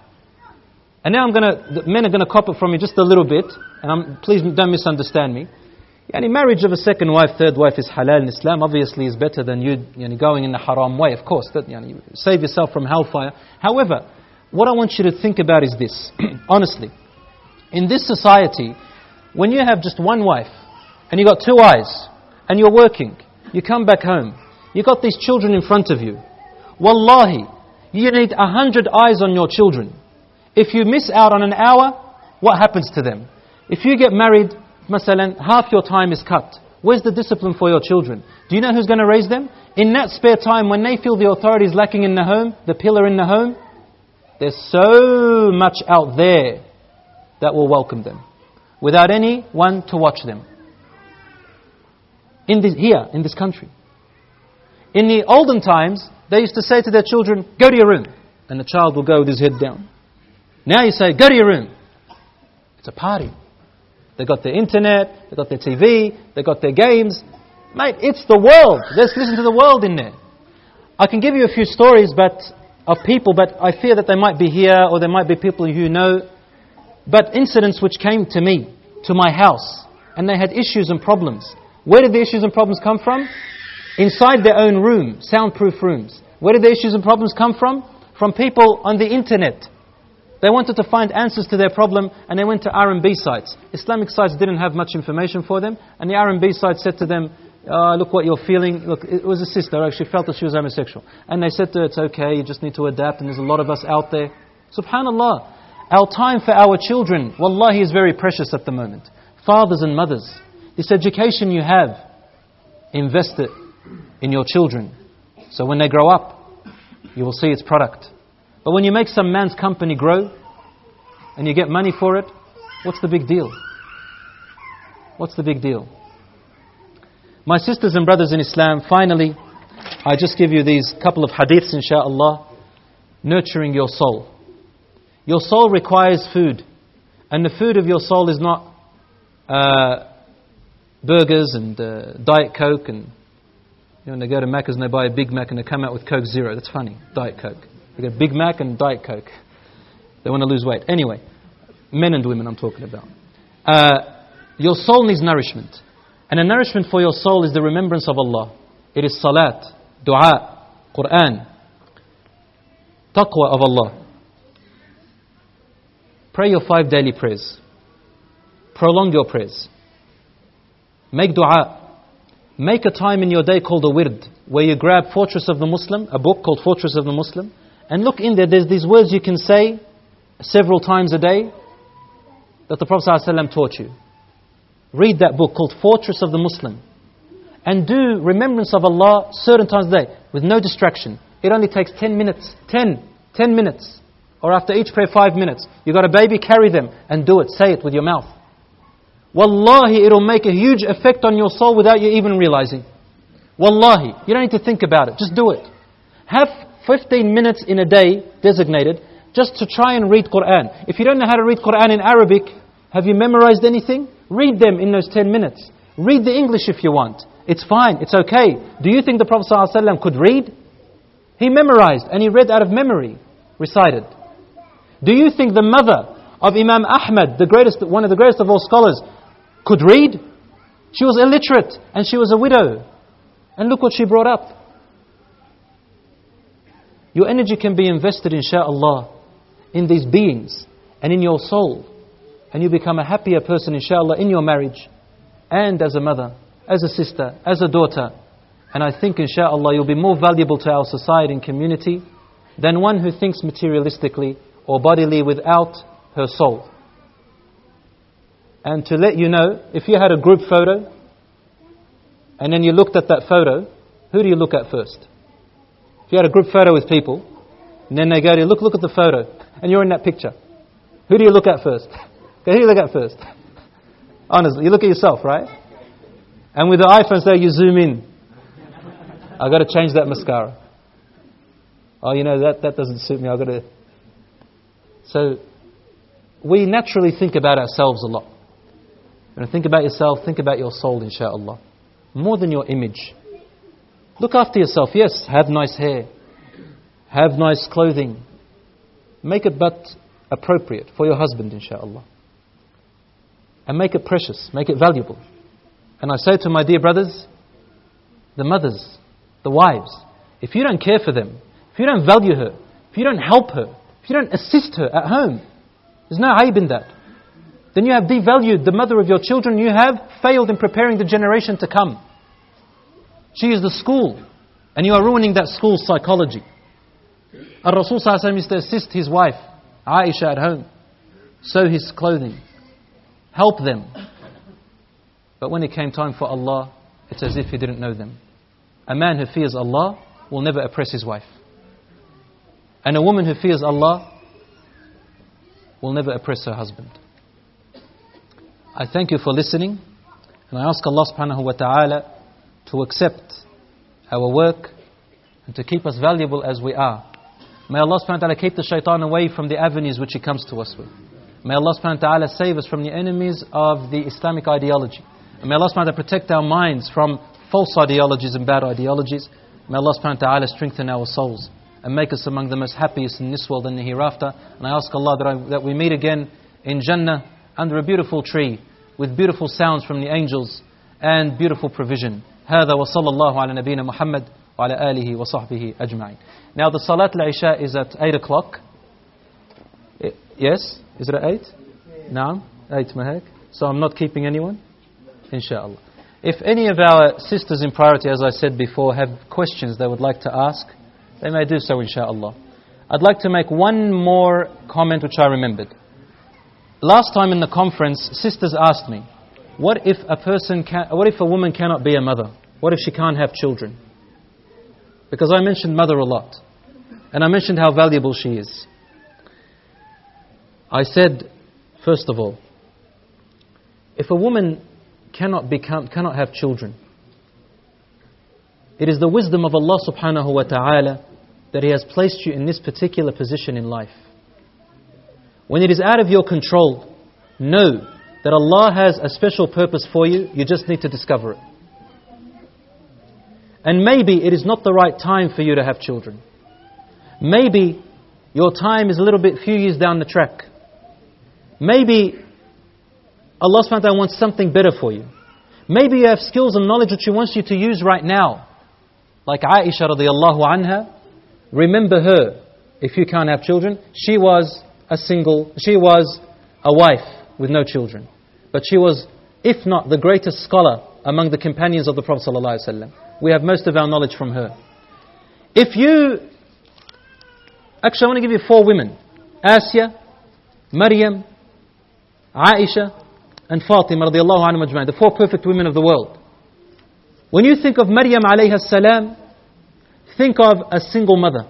and now I'm going to, the men are going to cop it from me just a little bit, and I'm, please don't misunderstand me. Yani marriage of a second wife, third wife is halal in Islam. Obviously is better than you yani, going in the haram way, of course. That, yani, save yourself from hellfire. However, what I want you to think about is this. Honestly, in this society, when you have just one wife, and you got two eyes, and you're working, you come back home, you got these children in front of you. Wallahi, you need a hundred eyes on your children. If you miss out on an hour, what happens to them? If you get married, masalan, half your time is cut. Where's the discipline for your children? Do you know who's going to raise them? In that spare time, when they feel the authority is lacking in the home, the pillar in the home, there's so much out there that will welcome them, without anyone to watch them. In this, here, in this country. In the olden times, they used to say to their children, go to your room. And the child will go with his head down. Now you say, go to your room. It's a party. They got their internet, they got their T V, they got their games. Mate, it's the world. Let's listen to the world in there. I can give you a few stories but of people, but I fear that they might be here or there might be people who know. But incidents which came to me, to my house, and they had issues and problems. Where did the issues and problems come from? Inside their own room, soundproof rooms. Where did the issues and problems come from? From people on the internet. They wanted to find answers to their problem and they went to R and B sites. Islamic sites didn't have much information for them, and the R and B site said to them, oh, look what you're feeling. Look, it was a sister, actually felt that she was homosexual. And they said to her, it's okay, you just need to adapt, and there's a lot of us out there. Subhanallah. Our time for our children, wallahi, is very precious at the moment. Fathers and mothers, this education you have, invest it in your children. So when they grow up, you will see its product. But when you make some man's company grow, and you get money for it, what's the big deal? What's the big deal? My sisters and brothers in Islam, finally, I just give you these couple of hadiths, inshaAllah. Nurturing your soul. Your soul requires food. And the food of your soul is not uh, burgers and uh, Diet Coke. And you know, when they go to Macca's and they buy a Big Mac and they come out with Coke Zero. That's funny. Diet Coke. They get Big Mac and Diet Coke. They want to lose weight. Anyway, men and women I'm talking about. Uh, your soul needs nourishment. And the nourishment for your soul is the remembrance of Allah. It is salat, dua, Quran, taqwa of Allah. Pray your five daily prayers. Prolong your prayers. Make dua. Make a time in your day called a wird, where you grab Fortress of the Muslim, a book called Fortress of the Muslim, and look in there, there's these words you can say several times a day that the Prophet ﷺ taught you. Read that book called Fortress of the Muslim. And do remembrance of Allah certain times a day with no distraction. It only takes ten minutes. Ten. Ten minutes. Or after each prayer, five minutes. You got a baby, carry them and do it. Say it with your mouth. Wallahi, it'll make a huge effect on your soul without you even realizing. Wallahi, you don't need to think about it. Just do it. Have fifteen minutes in a day designated just to try and read Quran. If you don't know how to read Quran in Arabic, have you memorized anything? Read them in those ten minutes. Read the English if you want. It's fine, it's okay. Do you think the Prophet ﷺ could read? He memorized and he read out of memory, recited. Do you think the mother of Imam Ahmad, the greatest, one of the greatest of all scholars, could read? She was illiterate and she was a widow. And look what she brought up. Your energy can be invested, insha'Allah, in these beings and in your soul. And you become a happier person, insha'Allah, in your marriage and as a mother, as a sister, as a daughter. And I think, insha'Allah, you'll be more valuable to our society and community than one who thinks materialistically or bodily without her soul. And to let you know, if you had a group photo and then you looked at that photo, who do you look at first? If you had a group photo with people, and then they go to you, look, look at the photo, and you're in that picture. Who do you look at first? Okay, who do you look at first? Honestly, you look at yourself, right? And with the iPhone, so you zoom in. I've got to change that mascara. Oh, you know, that, that doesn't suit me. I've got to... So, we naturally think about ourselves a lot. When you think about yourself, think about your soul, insha'Allah. More than your image. Look after yourself. Yes, have nice hair. Have nice clothing. Make it but appropriate for your husband, insha'Allah. And make it precious. Make it valuable. And I say to my dear brothers, the mothers, the wives, if you don't care for them, if you don't value her, if you don't help her, if you don't assist her at home, there's no aib in that. Then you have devalued the mother of your children. You have failed in preparing the generation to come. She is the school, and you are ruining that school's psychology. Ar-Rasul sallallahu alaihi wasallam used to assist his wife, Aisha, at home, sew his clothing, help them. But when it came time for Allah, it's as if he didn't know them. A man who fears Allah will never oppress his wife. And a woman who fears Allah will never oppress her husband. I thank you for listening, and I ask Allah subhanahu wa ta'ala to accept our work and to keep us valuable as we are. May Allah subhanahu wa ta'ala keep the shaitan away from the avenues which he comes to us with. May Allah subhanahu wa ta'ala save us from the enemies of the Islamic ideology. And may Allah subhanahu wa ta'ala protect our minds from false ideologies and bad ideologies. May Allah subhanahu wa ta'ala strengthen our souls and make us among the most happiest in this world and the hereafter. And I ask Allah that, I, that we meet again in Jannah under a beautiful tree with beautiful sounds from the angels and beautiful provision. هذا وصلى الله على نبينا محمد وعلى آله وصحبه أجمعين. Now the Salat al-Isha is at eight o'clock. Yes? Is it at eight? No? eight mahak. So I'm not keeping anyone? Inshallah. If any of our sisters in priority, as I said before, have questions they would like to ask, they may do so, inshallah. I'd like to make one more comment which I remembered. Last time in the conference, sisters asked me, what if a person can, what if a woman cannot be a mother? What if she can't have children? Because I mentioned mother a lot. And I mentioned how valuable she is. I said, first of all, if a woman cannot become, cannot have children, it is the wisdom of Allah subhanahu wa ta'ala that He has placed you in this particular position in life. When it is out of your control, know that Allah has a special purpose for you. You just need to discover it. And maybe it is not the right time for you to have children. Maybe your time is a little bit few years down the track. Maybe Allah subhanahu wa ta'ala wants something better for you. Maybe you have skills and knowledge which He wants you to use right now. Like Aisha radiallahu anha, remember her if you can't have children. She was a single, she was a wife with no children. But she was, if not the greatest scholar among the companions of the Prophet sallallahu alaihi wasallam. We have most of our knowledge from her. If you, actually I want to give you four women. Asya, Maryam, Aisha, and Fatima radiallahu anha majma'in, the four perfect women of the world. When you think of Maryam alayha salam, think of a single mother.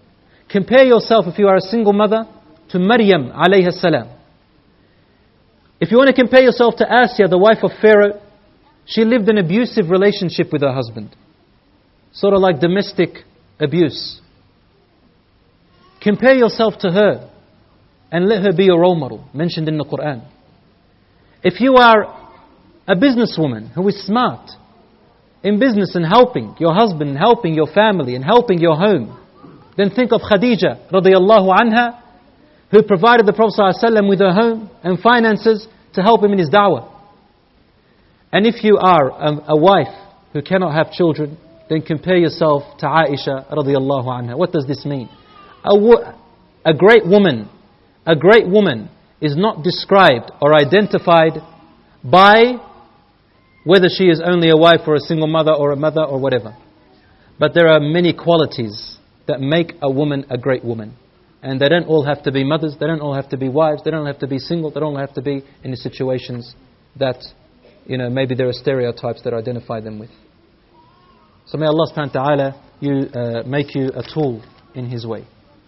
Compare yourself, if you are a single mother, to Maryam alayha salam. If you want to compare yourself to Asya, the wife of Pharaoh, she lived an abusive relationship with her husband. Sort of like domestic abuse. Compare yourself to her and let her be your role model, mentioned in the Quran. If you are a businesswoman who is smart in business and helping your husband, and helping your family, and helping your home, then think of Khadija radiyallahu anha, who provided the Prophet ﷺ with her home and finances to help him in his da'wah. And if you are a, a wife who cannot have children, then compare yourself to Aisha radiyallahu anha. What does this mean? A, wo- a great woman, a great woman is not described or identified by whether she is only a wife or a single mother or a mother or whatever. But there are many qualities that make a woman a great woman. And they don't all have to be mothers, they don't all have to be wives, they don't have to be single, they don't have to be in the situations that, you know, maybe there are stereotypes that identify them with. So may Allah subhanahu wa ta'ala you, uh, make you a tool in His way.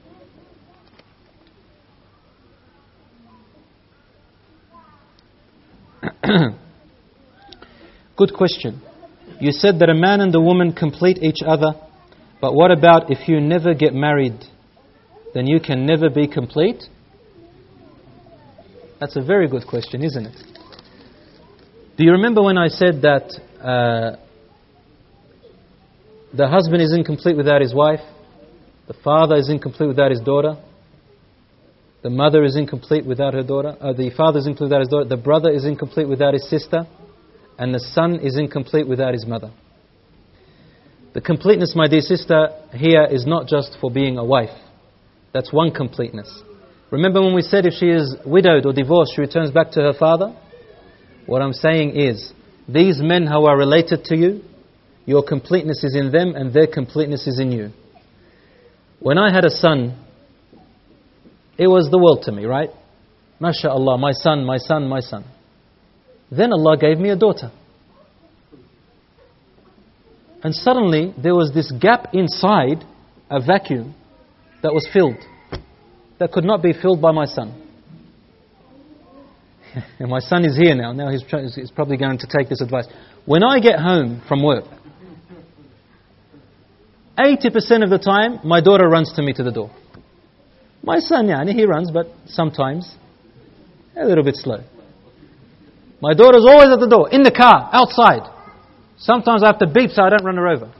Good question. You said that a man and a woman complete each other, but what about if you never get married? Then you can never be complete? That's a very good question, isn't it? Do you remember when I said that uh, the husband is incomplete without his wife, the father is incomplete without his daughter, the mother is incomplete without her daughter, uh, the father is incomplete without his daughter, the brother is incomplete without his sister, and the son is incomplete without his mother. The completeness, my dear sister, here is not just for being a wife. That's one completeness. Remember when we said if she is widowed or divorced, she returns back to her father? What I'm saying is, these men who are related to you, your completeness is in them and their completeness is in you. When I had a son, it was the world to me, right? MashaAllah, my son, my son, my son. Then Allah gave me a daughter. And suddenly there was this gap inside, a vacuum, that was filled, that could not be filled by my son. And my son is here now. Now he's, try- he's probably going to take this advice. When I get home from work, eighty percent of the time, my daughter runs to me to the door. My son, yeah, he runs, but sometimes a little bit slow. My daughter's always at the door, in the car, outside. Sometimes I have to beep so I don't run her over.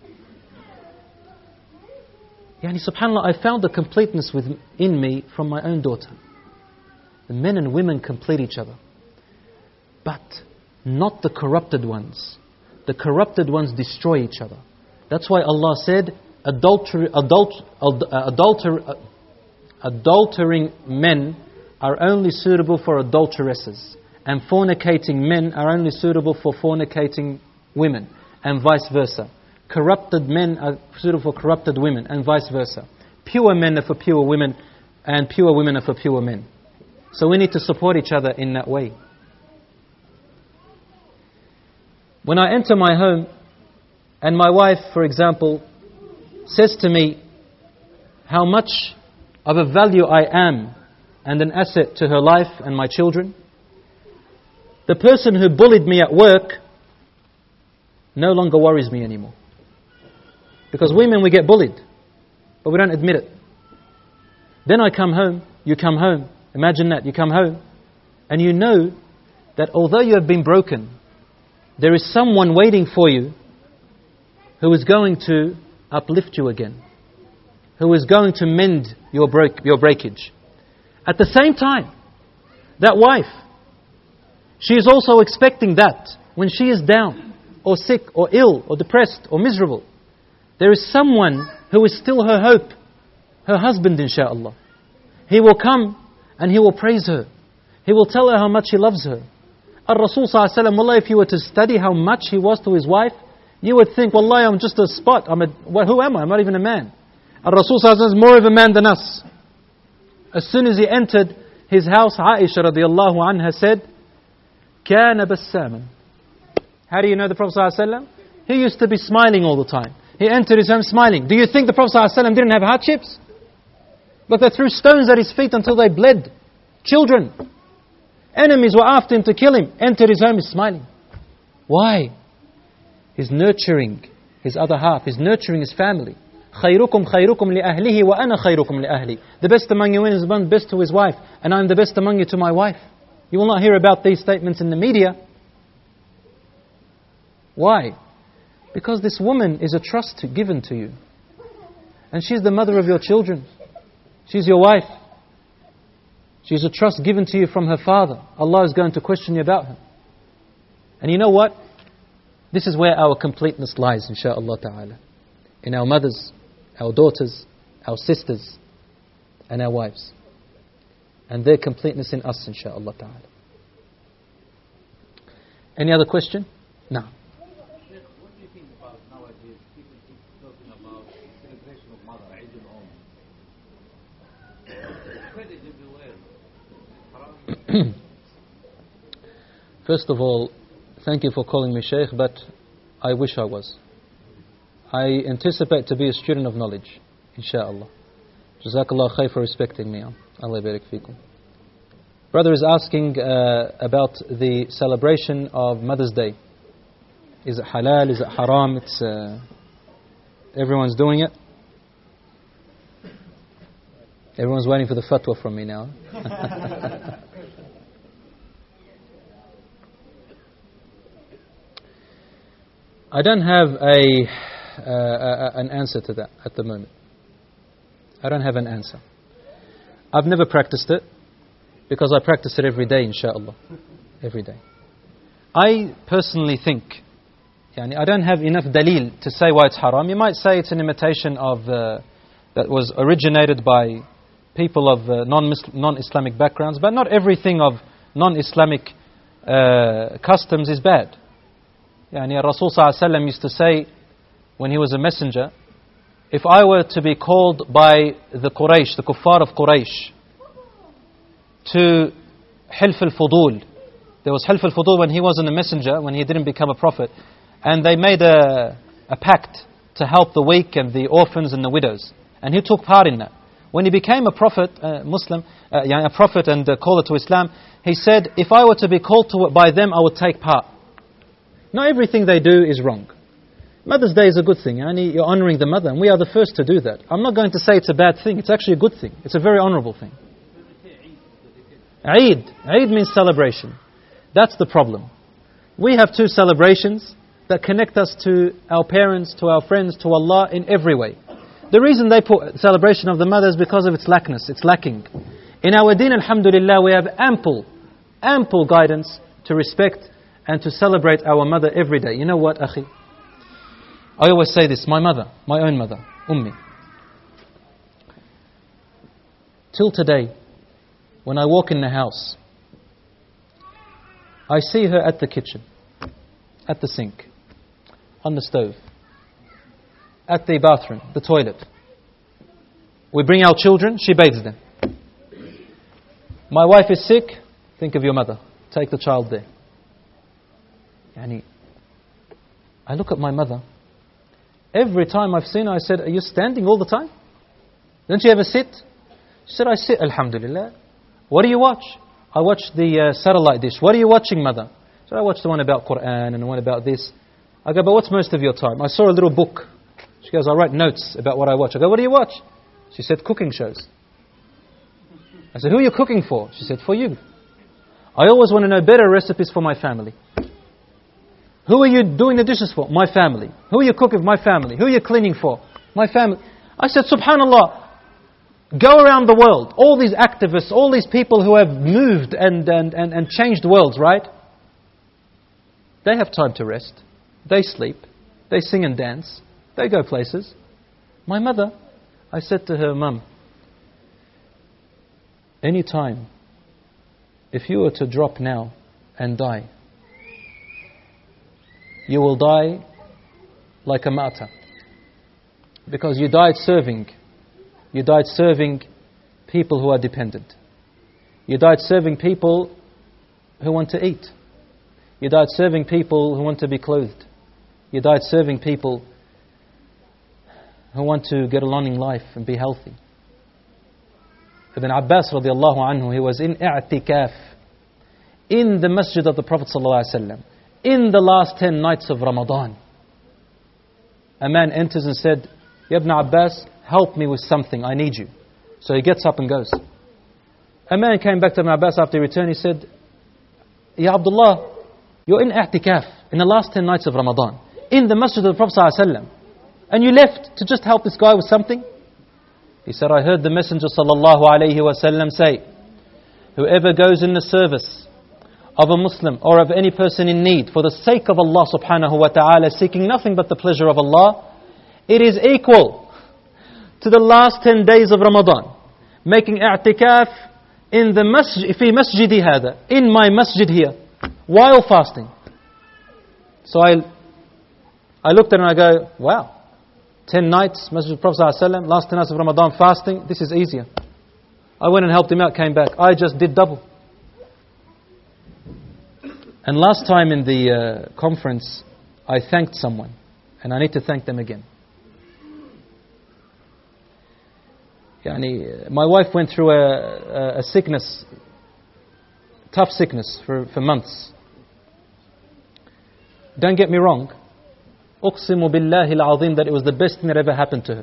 Yani subhanAllah, I found the completeness within me from my own daughter. The men and women complete each other. But not the corrupted ones. The corrupted ones destroy each other. That's why Allah said, adulter, adult, adulter, adultering men are only suitable for adulteresses. And fornicating men are only suitable for fornicating women. And vice versa. Corrupted men are suitable for corrupted women, and vice versa. Pure men are for pure women, and pure women are for pure men. So we need to support each other in that way. When I enter my home, and my wife, for example, says to me how much of a value I am, and an asset to her life and my children, the person who bullied me at work no longer worries me anymore. Because women, we get bullied, but we don't admit it. Then I come home, you come home, imagine that, you come home, and you know that although you have been broken, there is someone waiting for you who is going to uplift you again, who is going to mend your break, your breakage. At the same time, that wife, she is also expecting that when she is down, or sick, or ill, or depressed, or miserable, there is someone who is still her hope, her husband, insha'Allah. He will come and he will praise her. He will tell her how much he loves her. Ar-Rasul sallallahu alaihi wasallam, wallah, if you were to study how much he was to his wife, you would think, wallahi, I'm just a spot. I'm a, well, who am I? I'm not even a man. Ar-Rasul sallallahu alaihi wasallam is more of a man than us. As soon as he entered his house, Aisha radiallahu anha said, كَانَ بَسَّامًا. How do you know the Prophet sallallahu alaihi wasallam? He used to be smiling all the time. He entered his home smiling. Do you think the Prophet ﷺ didn't have hardships? Look, they threw stones at his feet until they bled. Children. Enemies were after him to kill him. Entered his home, he's smiling. Why? He's nurturing his other half. He's nurturing his family. خَيْرُكُمْ خَيْرُكُمْ لِأَهْلِهِ وَأَنَا خَيْرُكُمْ لِأَهْلِي. The best among you is the best to his wife, and I'm the best among you to my wife. You will not hear about these statements in the media. Why? Because this woman is a trust given to you. And she's the mother of your children. She's your wife. She's a trust given to you from her father. Allah is going to question you about her. And you know what? This is where our completeness lies, insha'Allah ta'ala. In our mothers, our daughters, our sisters, and our wives. And their completeness in us, insha'Allah ta'ala. Any other question? No. What do you think about nowadays people keep talking about celebration of Mother, Eid al-Umm? Credit everywhere. First of all, thank you for calling me Shaykh, but I wish I was. I anticipate to be a student of knowledge, insha'Allah. Jazakallah khair for respecting me. Allah barik fikum. Brother is asking uh, about the celebration of Mother's Day. Is it halal? Is it haram? It's uh, everyone's doing it. Everyone's waiting for the fatwa from me now. I don't have a, uh, a an answer to that at the moment. I don't have an answer. I've never practiced it because I practice it every day, insha'Allah. Every day. I personally think, yani I don't have enough dalil to say why it's haram. You might say it's an imitation of uh, that was originated by people of uh, non non-Islamic backgrounds, but not everything of non-Islamic uh, customs is bad. Yani Rasul sallallahu alaihi wasallam used to say when he was a messenger, if I were to be called by the Quraysh, the kuffar of Quraysh, to Hilf al-Fudul. There was Hilf al-Fudul when he wasn't a messenger, when he didn't become a prophet, and they made a, a pact to help the weak and the orphans and the widows, and he took part in that. When he became a prophet, uh, Muslim, uh, yeah, a prophet and a caller to Islam, he said, if I were to be called to it by them, I would take part. Not everything they do is wrong. Mother's Day is a good thing, yani you're honouring the mother, and we are the first to do that. I'm not going to say it's a bad thing, it's actually a good thing. It's a very honourable thing. Eid. Eid means celebration. That's the problem. We have two celebrations that connect us to our parents, to our friends, to Allah in every way. The reason they put celebration of the mother is because of its lackness, it's lacking. In our deen, alhamdulillah, we have ample, ample guidance to respect and to celebrate our mother every day. You know what, akhi? I always say this, my mother, my own mother, Ummi. Till today, when I walk in the house, I see her at the kitchen, at the sink, on the stove, at the bathroom, the toilet. We bring our children, she bathes them. My wife is sick, think of your mother, take the child there. Yani, I look at my mother, every time I've seen her, I said, are you standing all the time? Don't you ever sit? She said, I sit, alhamdulillah. What do you watch? I watch the uh, satellite dish. What are you watching, mother? So I watch the one about Quran and the one about this. I go, but what's most of your time? I saw a little book. She goes, I write notes about what I watch. I go, what do you watch? She said, cooking shows. I said, who are you cooking for? She said, for you. I always want to know better recipes for my family. Who are you doing the dishes for? My family. Who are you cooking for? My family. Who are you cleaning for? My family. I said, subhanallah, go around the world. All these activists, all these people who have moved and, and, and, and changed worlds, right? They have time to rest. They sleep. They sing and dance. They go places. My mother, I said to her, Mum, any time, if you were to drop now and die, you will die like a martyr. Because you died serving. You died serving people who are dependent. You died serving people who want to eat. You died serving people who want to be clothed. You died serving people who want to get along in life and be healthy. Ibn Abbas radiallahu anhu, he was in i'tikaf. in the masjid of the Prophet ﷺ, in the last ten nights of Ramadan. A man enters and said, Ya Ibn Abbas, help me with something, I need you. So he gets up and goes. A man came back to Ibn Abbas after he returned, he said, Ya Abdullah, you're in i'tikaf in the last ten nights of Ramadan, in the masjid of the Prophet ﷺ, and you left to just help this guy with something? He said, I heard the Messenger sallallahu alayhi wasallam say, whoever goes in the service of a Muslim or of any person in need for the sake of Allah subhanahu wa ta'ala, seeking nothing but the pleasure of Allah, it is equal to the last ten days of Ramadan, making i'tikaf in the masjid, fi masjidi hada, in my masjid here, while fasting. So I, I looked at it and I go, wow, ten nights, Masjid of the Prophet ﷺ, last ten nights of Ramadan fasting, this is easier. I went and helped him out, came back. I just did double. And last time in the uh, conference, I thanked someone, and I need to thank them again. Yani, my wife went through a, a, a sickness, tough sickness for, for months. Don't get me wrong, Uqsimu billahi al-azim, that it was the best thing that ever happened to her.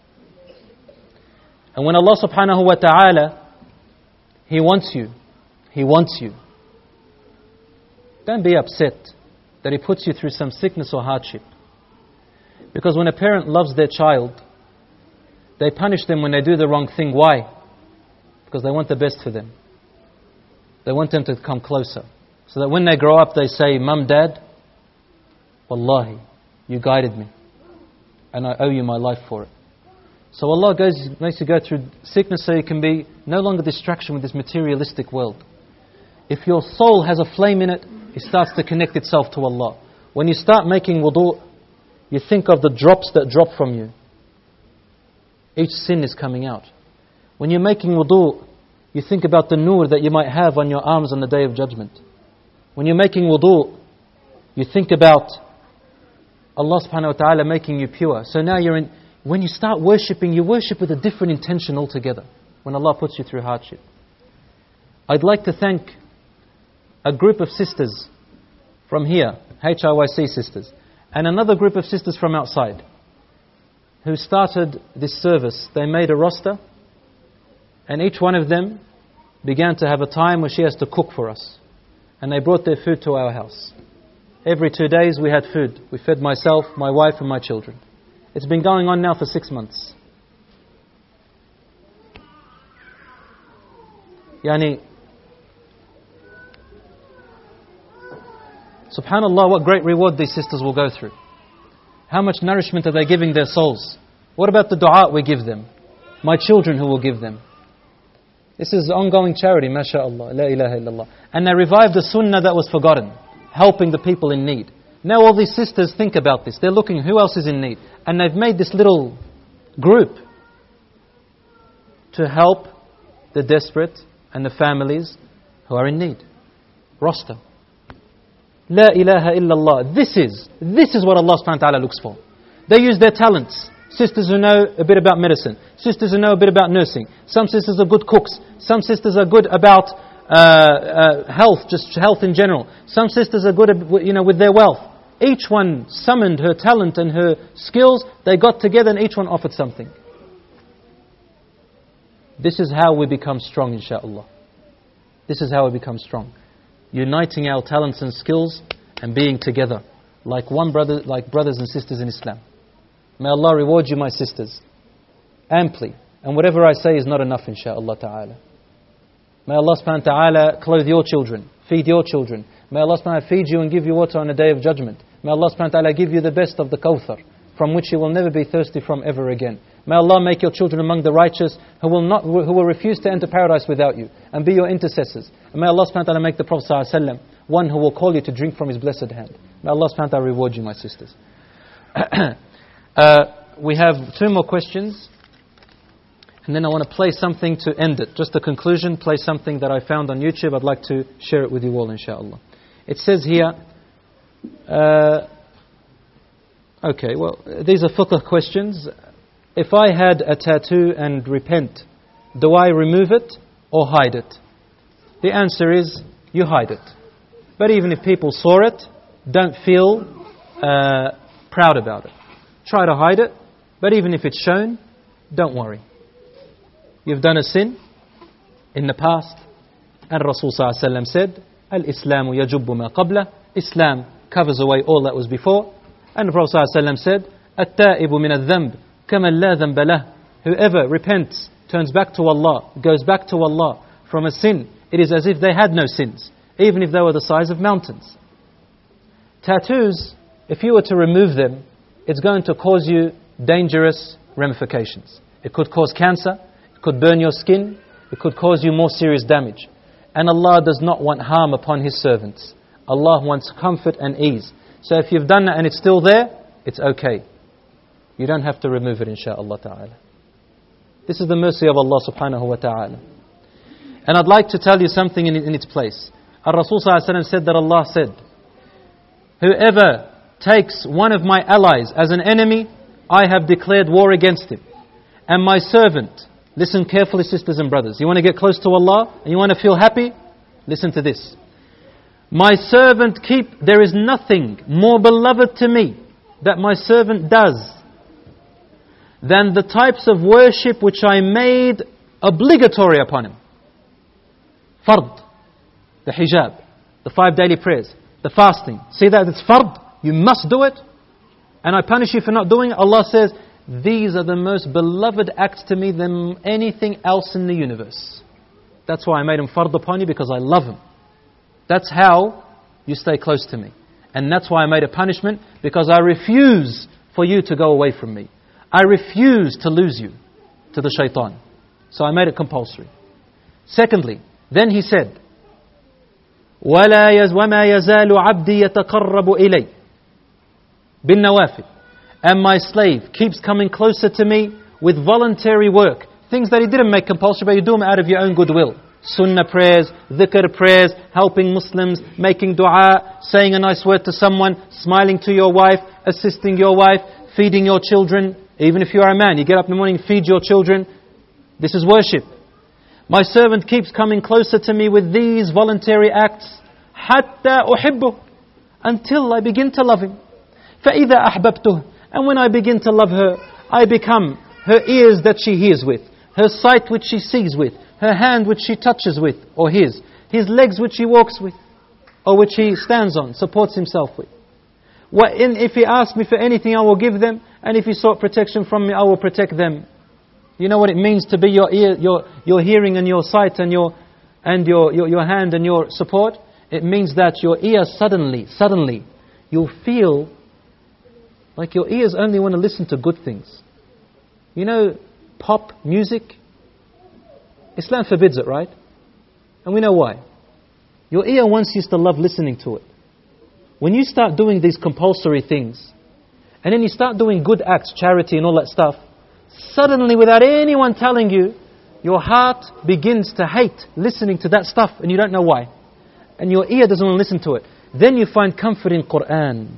And when Allah subhanahu wa ta'ala, He wants you, He wants you. Don't be upset that He puts you through some sickness or hardship. Because when a parent loves their child, they punish them when they do the wrong thing. Why? Because they want the best for them. They want them to come closer. So that when they grow up, they say, Mum, Dad, Wallahi, you guided me, and I owe you my life for it. So Allah goes, makes you go through sickness so you can be no longer distraction with this materialistic world. If your soul has a flame in it, it starts to connect itself to Allah. When you start making wudu, you think of the drops that drop from you. Each sin is coming out. When you're making wudu, you think about the nur that you might have on your arms on the Day of Judgment. When you're making wudu, you think about Allah subhanahu wa ta'ala making you pure. So now you're in, when you start worshipping, you worship with a different intention altogether. When Allah puts you through hardship. I'd like to thank a group of sisters from here, H I Y C sisters, and another group of sisters from outside, who started this service. They made a roster, and each one of them began to have a time where she has to cook for us. And they brought their food to our house. Every two days we had food. We fed myself, my wife and my children. It's been going on now for six months. Yani, subhanallah, what great reward these sisters will go through. How much nourishment are they giving their souls? What about the dua we give them? My children who will give them. This is ongoing charity, mashaAllah, la ilaha illallah. And they revived the sunnah that was forgotten, helping the people in need. Now all these sisters think about this. They're looking who else is in need. And they've made this little group to help the desperate and the families who are in need. Roster. La ilaha illallah. This is, this is what Allah subhanahu wa ta'ala looks for. They use their talents. Sisters who know a bit about medicine. Sisters who know a bit about nursing. Some sisters are good cooks. Some sisters are good about uh, uh, health, just health in general. Some sisters are good, you know, with their wealth. Each one summoned her talent and her skills. They got together and each one offered something. This is how we become strong, inshaAllah. This is how we become strong. Uniting our talents and skills and being together like one brother, like brothers and sisters in Islam. May Allah reward you, my sisters, amply. And whatever I say is not enough, inshaAllah ta'ala. May Allah subhanahu wa ta'ala clothe your children, feed your children. May Allah subhanahu wa ta'ala feed you and give you water on the Day of Judgment. May Allah subhanahu wa ta'ala give you the best of the Kawthar, from which you will never be thirsty from ever again. May Allah make your children among the righteous who will not, who will refuse to enter paradise without you, and be your intercessors. And may Allah subhanahu wa ta'ala make the Prophet sallallahu alaihi wasallam one who will call you to drink from his blessed hand. May Allah subhanahu wa ta'ala reward you, my sisters. uh, we have two more questions, and then I want to play something to end it. Just a conclusion, play something that I found on YouTube. I'd like to share it with you all, inshaAllah. It says here, uh, okay, well, these are fiqh questions. If I had a tattoo and repent, do I remove it or hide it? The answer is, you hide it. But even if people saw it, don't feel uh, proud about it. Try to hide it, but even if it's shown, don't worry. You've done a sin in the past, and Rasul sallallahu alaihi wasallam said, Al-Islamu yajubbu ma qabla. Islam covers away all that was before. And the Prophet sallallahu alaihi wasallam said, At-ta'ibu min al-dhanb kaman la dhanba lah. Whoever repents, turns back to Allah, goes back to Allah from a sin, it is as if they had no sins, even if they were the size of mountains. Tattoos, if you were to remove them, it's going to cause you dangerous ramifications. It could cause cancer, it could burn your skin, it could cause you more serious damage. And Allah does not want harm upon His servants. Allah wants comfort and ease. So if you've done that and it's still there, it's okay. You don't have to remove it, insha'Allah ta'ala. This is the mercy of Allah subhanahu wa ta'ala. And I'd like to tell you something in, in its place. Ar-Rasul sallallahu alaihi wasallam said that Allah said, whoever takes one of my allies as an enemy, I have declared war against him. And my servant, listen carefully sisters and brothers, you want to get close to Allah and you want to feel happy? Listen to this. My servant keep, there is nothing more beloved to me that my servant does than the types of worship which I made obligatory upon him. Fard, the hijab, the five daily prayers, the fasting. See that it's fard, you must do it. And I punish you for not doing it. Allah says, these are the most beloved acts to me than anything else in the universe. That's why I made them fard upon you, because I love them. That's how you stay close to me. And that's why I made a punishment, because I refuse for you to go away from me. I refuse to lose you to the shaitan. So I made it compulsory. Secondly, then he said, وَلَا يَزْ وَمَا يَزَالُ عَبْدِي يَتَقَرَّبُ إِلَيْهِ بِالنَّوَافِلِ. And my slave keeps coming closer to me with voluntary work. Things that he didn't make compulsory, but you do them out of your own goodwill. Sunnah prayers, dhikr prayers, helping Muslims, making dua, saying a nice word to someone, smiling to your wife, assisting your wife, feeding your children. Even if you are a man, you get up in the morning and feed your children. This is worship. My servant keeps coming closer to me with these voluntary acts, حَتَّى أُحِبُّهُ, until I begin to love him. فَإِذَا أَحْبَبْتُهُ, and when I begin to love her, I become her ears that she hears with, her sight which she sees with, her hand which she touches with, or his, his legs which he walks with, or which he stands on, supports himself with. If he asks me for anything, I will give them, and if he sought protection from me, I will protect them. You know what it means to be your ear, your your hearing and your sight and your and your, your, your hand and your support? It means that your ear suddenly, suddenly, you'll feel like your ears only want to listen to good things. You know, pop music? Islam forbids it, right? And we know why. Your ear once used to love listening to it. When you start doing these compulsory things, and then you start doing good acts, charity and all that stuff, suddenly without anyone telling you, your heart begins to hate listening to that stuff, and you don't know why. And your ear doesn't want to listen to it. Then you find comfort in Qur'an.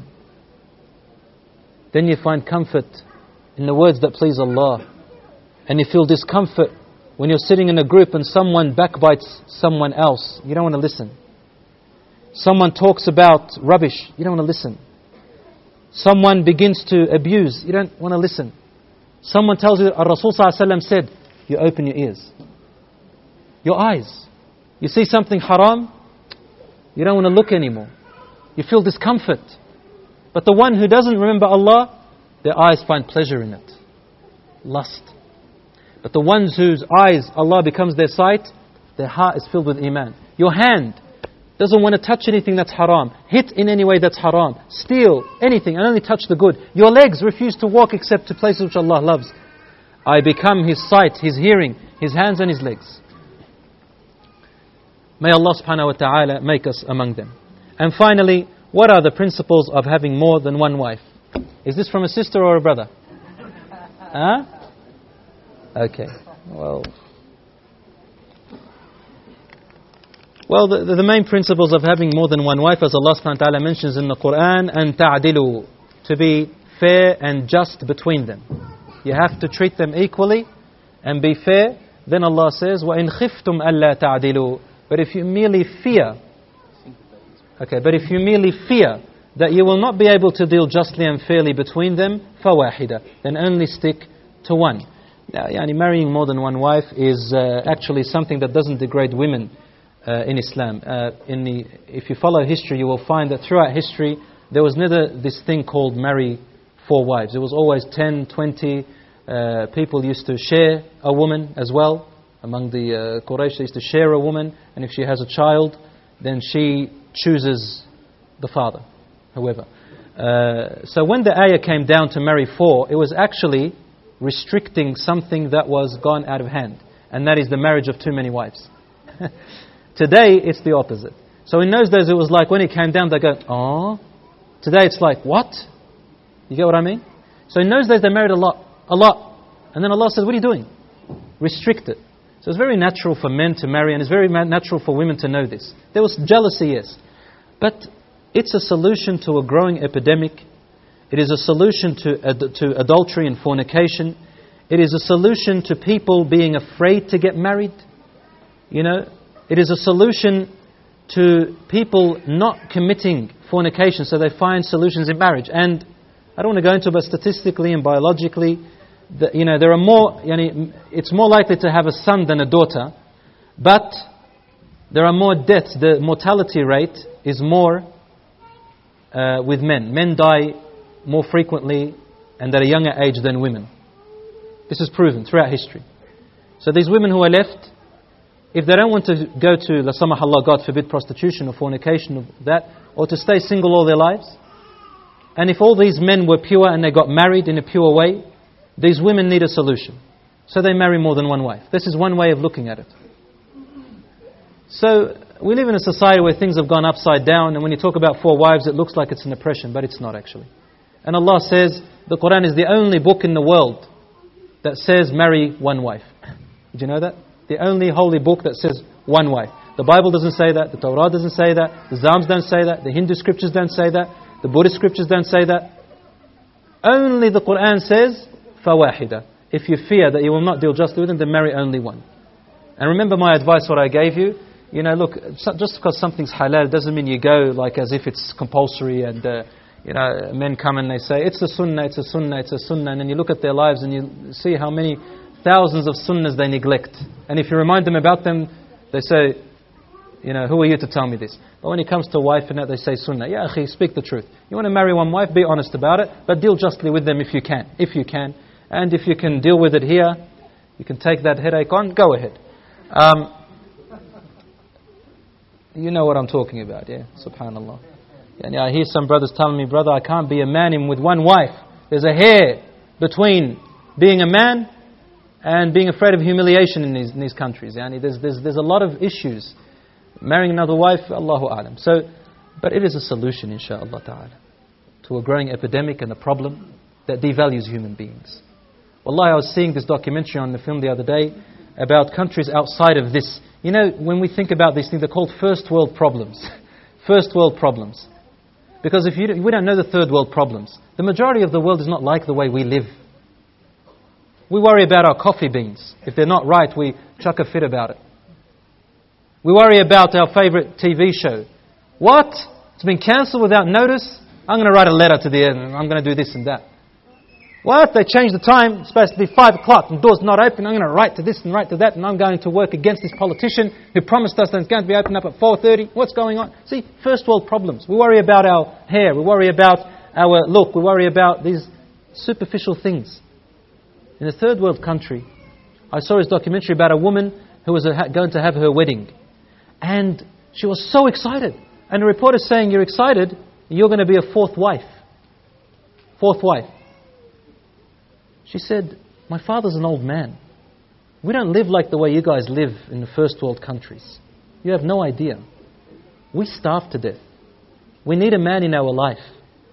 Then you find comfort in the words that please Allah. And you feel discomfort when you're sitting in a group and someone backbites someone else. You don't want to listen. Someone talks about rubbish. You don't want to listen. Someone begins to abuse. You don't want to listen. Someone tells you that Rasul sallallahu alaihi wasallam said, you open your ears. Your eyes. You see something haram, you don't want to look anymore. You feel discomfort. But the one who doesn't remember Allah, their eyes find pleasure in it. Lust. But the ones whose eyes, Allah becomes their sight, their heart is filled with iman. Your hand doesn't want to touch anything that's haram, hit in any way that's haram, steal anything and only touch the good. Your legs refuse to walk except to places which Allah loves. I become His sight, His hearing, His hands and His legs. May Allah subhanahu wa ta'ala make us among them. And finally, what are the principles of having more than one wife? Is this from a sister or a brother? Huh? Okay, well... Well, the, the main principles of having more than one wife, as Allah subhanahu wa ta'ala mentions in the Qur'an, and ta'dilu, to be fair and just between them. You have to treat them equally and be fair. Then Allah says, وَإِنْ خِفْتُمْ أَلَّا تَعْدِلُوا. But if you merely fear Okay, but if you merely fear that you will not be able to deal justly and fairly between them, فَوَاحِدَةً, then only stick to one. Now, yani marrying more than one wife is uh, actually something that doesn't degrade women uh, in Islam. Uh, in the, if you follow history, you will find that throughout history, there was never this thing called marry four wives. It was always ten, twenty. Uh, people used to share a woman as well. Among the uh, Quraysh, they used to share a woman, and if she has a child, then she chooses the father, whoever. Uh, so when the ayah came down to marry four, it was actually restricting something that was gone out of hand, and that is the marriage of too many wives. Today, it's the opposite. So in those days, it was like when it came down, they go, oh. Today, it's like, what? You get what I mean? So in those days, they married a lot, a lot. And then Allah says, what are you doing? Restrict it. So it's very natural for men to marry, and it's very natural for women to know this. There was jealousy, yes. But it's a solution to a growing epidemic. It is a solution to ad- to adultery and fornication. It is a solution to people being afraid to get married. You know, it is a solution to people not committing fornication, so they find solutions in marriage. And I don't want to go into it, but statistically and biologically, the, you know, there are more. Yani, it's more likely to have a son than a daughter, but there are more deaths. The mortality rate is more uh, with men. Men die more frequently and at a younger age than women. This is proven throughout history. So these women who are left, if they don't want to go to, la samah Allah, God forbid, prostitution or fornication or that, or to stay single all their lives, and if all these men were pure and they got married in a pure way, these women need a solution. So they marry more than one wife. This is one way of looking at it. So we live in a society where things have gone upside down, and when you talk about four wives, it looks like it's an oppression, but it's not actually. And Allah says, the Quran is the only book in the world that says marry one wife. Did you know that? The only holy book that says one wife. The Bible doesn't say that, the Torah doesn't say that, the Psalms don't say that, the Hindu scriptures don't say that, the Buddhist scriptures don't say that. Only the Quran says, فَوَاحِدَةً. If you fear that you will not deal justly with them, then marry only one. And remember my advice, what I gave you. You know, look, just because something's halal doesn't mean you go like as if it's compulsory and, uh, you know, men come and they say, it's a sunnah, it's a sunnah, it's a sunnah. And then you look at their lives and you see how many thousands of sunnahs they neglect. And if you remind them about them, they say, you know, who are you to tell me this? But when it comes to wife and that, they say sunnah. Yeah, akhi, speak the truth. You want to marry one wife, be honest about it, but deal justly with them if you can. If you can. And if you can deal with it here, you can take that headache on, go ahead. Um, you know what I'm talking about, yeah? Subhanallah. And I hear some brothers telling me, brother, I can't be a man in with one wife. There's a hair between being a man and being afraid of humiliation in these, in these countries. Yani there's, there's, there's a lot of issues. Marrying another wife, Allahu A'lam. So, but it is a solution, inshaAllah ta'ala, to a growing epidemic and a problem that devalues human beings. Wallahi, I was seeing this documentary on the film the other day about countries outside of this. You know, when we think about these things, they're called first world problems. First world problems. Because if you don't, we don't know the third world problems. The majority of the world is not like the way we live. We worry about our coffee beans. If they're not right, we chuck a fit about it. We worry about our favorite T V show. What? It's been cancelled without notice? I'm going to write a letter to the editor. I'm going to do this and that. What? They changed the time. It's supposed to be five o'clock and the door's not open. I'm going to write to this and write to that, and I'm going to work against this politician who promised us that it's going to be opened up at four thirty. What's going on? See, first world problems. We worry about our hair. We worry about our look. We worry about these superficial things. In a third world country, I saw this documentary about a woman who was going to have her wedding. And she was so excited. And the reporter's saying, you're excited, you're going to be a fourth wife. Fourth wife. She said, my father's an old man. We don't live like the way you guys live in the first world countries. You have no idea. We starve to death. We need a man in our life.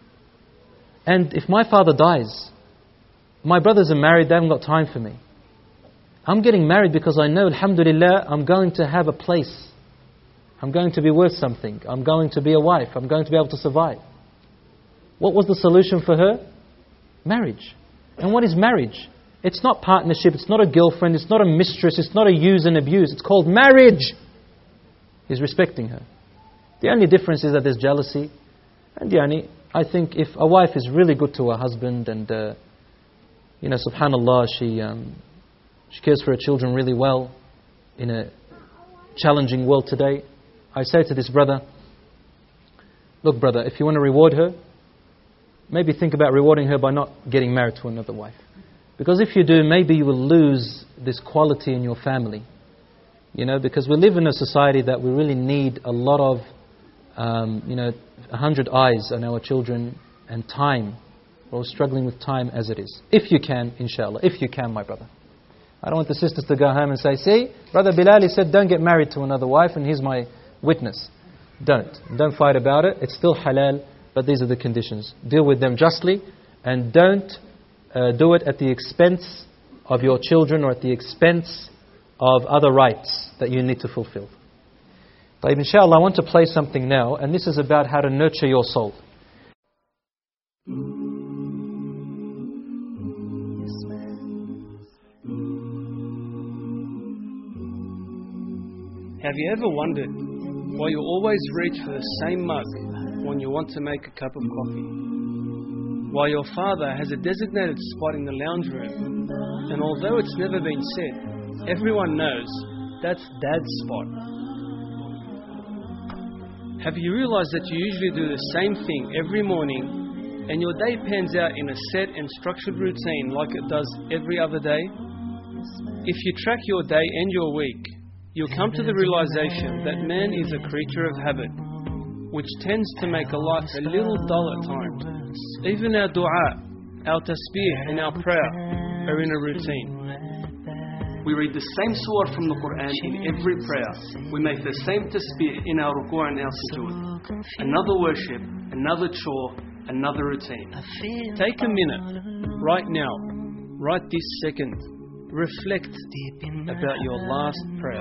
And if my father dies, my brothers are married, they haven't got time for me. I'm getting married because I know, alhamdulillah, I'm going to have a place. I'm going to be worth something. I'm going to be a wife. I'm going to be able to survive. What was the solution for her? Marriage. And what is marriage? It's not partnership. It's not a girlfriend. It's not a mistress. It's not a use and abuse. It's called marriage. He's respecting her. The only difference is that there's jealousy. And yani, I think if a wife is really good to her husband and, uh, you know, subhanallah, she, um, she cares for her children really well in a challenging world today, I say to this brother, look brother, if you want to reward her, maybe think about rewarding her by not getting married to another wife. Because if you do, maybe you will lose this quality in your family. You know, because we live in a society that we really need a lot of, um, you know, a hundred eyes on our children and time. We're struggling with time as it is. If you can, inshallah. If you can, my brother. I don't want the sisters to go home and say, see, Brother Bilal, he said, don't get married to another wife and here's my witness. Don't. Don't fight about it. It's still halal, but these are the conditions. Deal with them justly and don't uh, do it at the expense of your children or at the expense of other rights that you need to fulfill. But inshallah, I want to play something now, and this is about how to nurture your soul. Have you ever wondered why you always reach for the same mug when you want to make a cup of coffee? Why your father has a designated spot in the lounge room, and although it's never been said, everyone knows that's Dad's spot. Have you realized that you usually do the same thing every morning and your day pans out in a set and structured routine like it does every other day? If you track your day and your week, you'll come to the realization that man is a creature of habit, which tends to make a life a little dull at times. Even our dua, our tasbih and our prayer are in a routine. We read the same surah from the Quran in every prayer. We make the same tasbih in our ruku' and our sujood. Another worship, another chore, another routine. Take a minute, right now, right this second, reflect about your last prayer.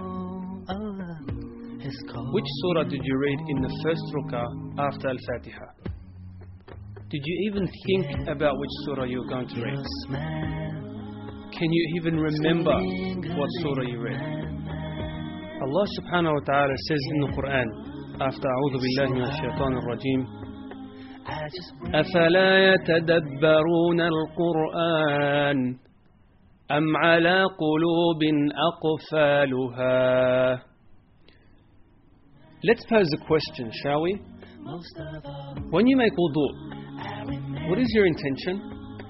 Which surah did you read in the first rak'ah after Al-Fatiha? Did you even think about which surah you were going to read? Can you even remember what surah you read? Allah subhanahu wa ta'ala says in the Quran, after A'udhu billahi min ash-shaytan ar-rajim, أَفَلَا يَتَدَبَّرُونَ الْقُرْآنَ أَمْ عَلَى قُلُوبٍ أَقْفَالُهَا. Let's pose a question, shall we? When you make wudu, what is your intention?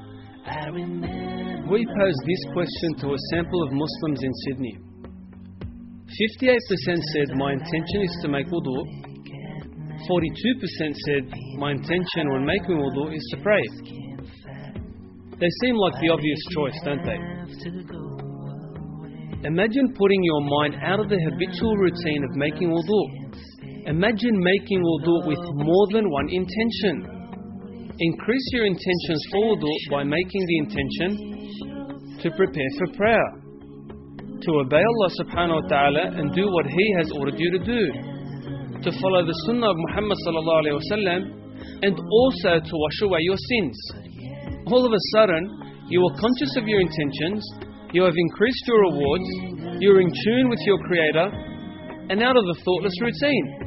We posed this question to a sample of Muslims in Sydney. fifty-eight percent said, my intention is to make wudu. forty-two percent said, my intention when making wudu is to pray. They seem like the obvious choice, don't they? Imagine putting your mind out of the habitual routine of making wudu. Imagine making wudu with more than one intention. Increase your intentions for wudu by making the intention to prepare for prayer, to obey Allah subhanahu wa ta'ala and do what He has ordered you to do, to follow the sunnah of Muhammad sallallahu alayhi wa sallam, and also to wash away your sins. All of a sudden, you are conscious of your intentions, you have increased your rewards, you are in tune with your Creator, and out of the thoughtless routine.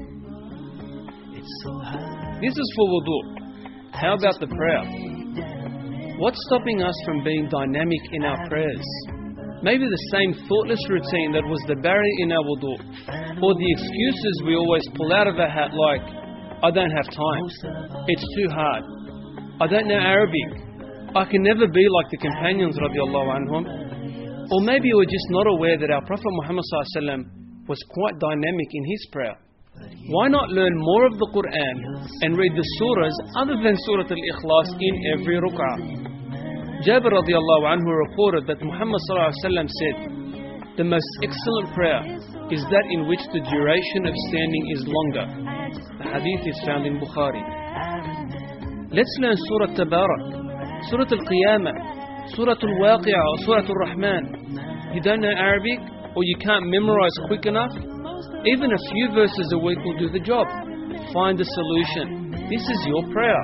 This is for wudu. How about the prayer? What's stopping us from being dynamic in our prayers? Maybe the same thoughtless routine that was the barrier in our wudu, or the excuses we always pull out of our hat like, I don't have time, it's too hard, I don't know Arabic, I can never be like the companions radiallahu anhum. Or maybe we're just not aware that our Prophet Muhammad sallallahu alaihi wasallam was quite dynamic in his prayer. Why not learn more of the Quran and read the surahs other than Surah Al-Ikhlas in every ruk'ah? Jabir radiallahu anhu reported that Muhammad sallallahu alaihi wasallam said, the most excellent prayer is that in which the duration of standing is longer. The hadith is found in Bukhari. Let's learn Surah Tabarak, Surah Al-Qiyamah, Surah Al-Waqi'ah or Surah Al-Rahman. You don't know Arabic or you can't memorize quick enough? Even a few verses a week will do the job. Find a solution. This is your prayer.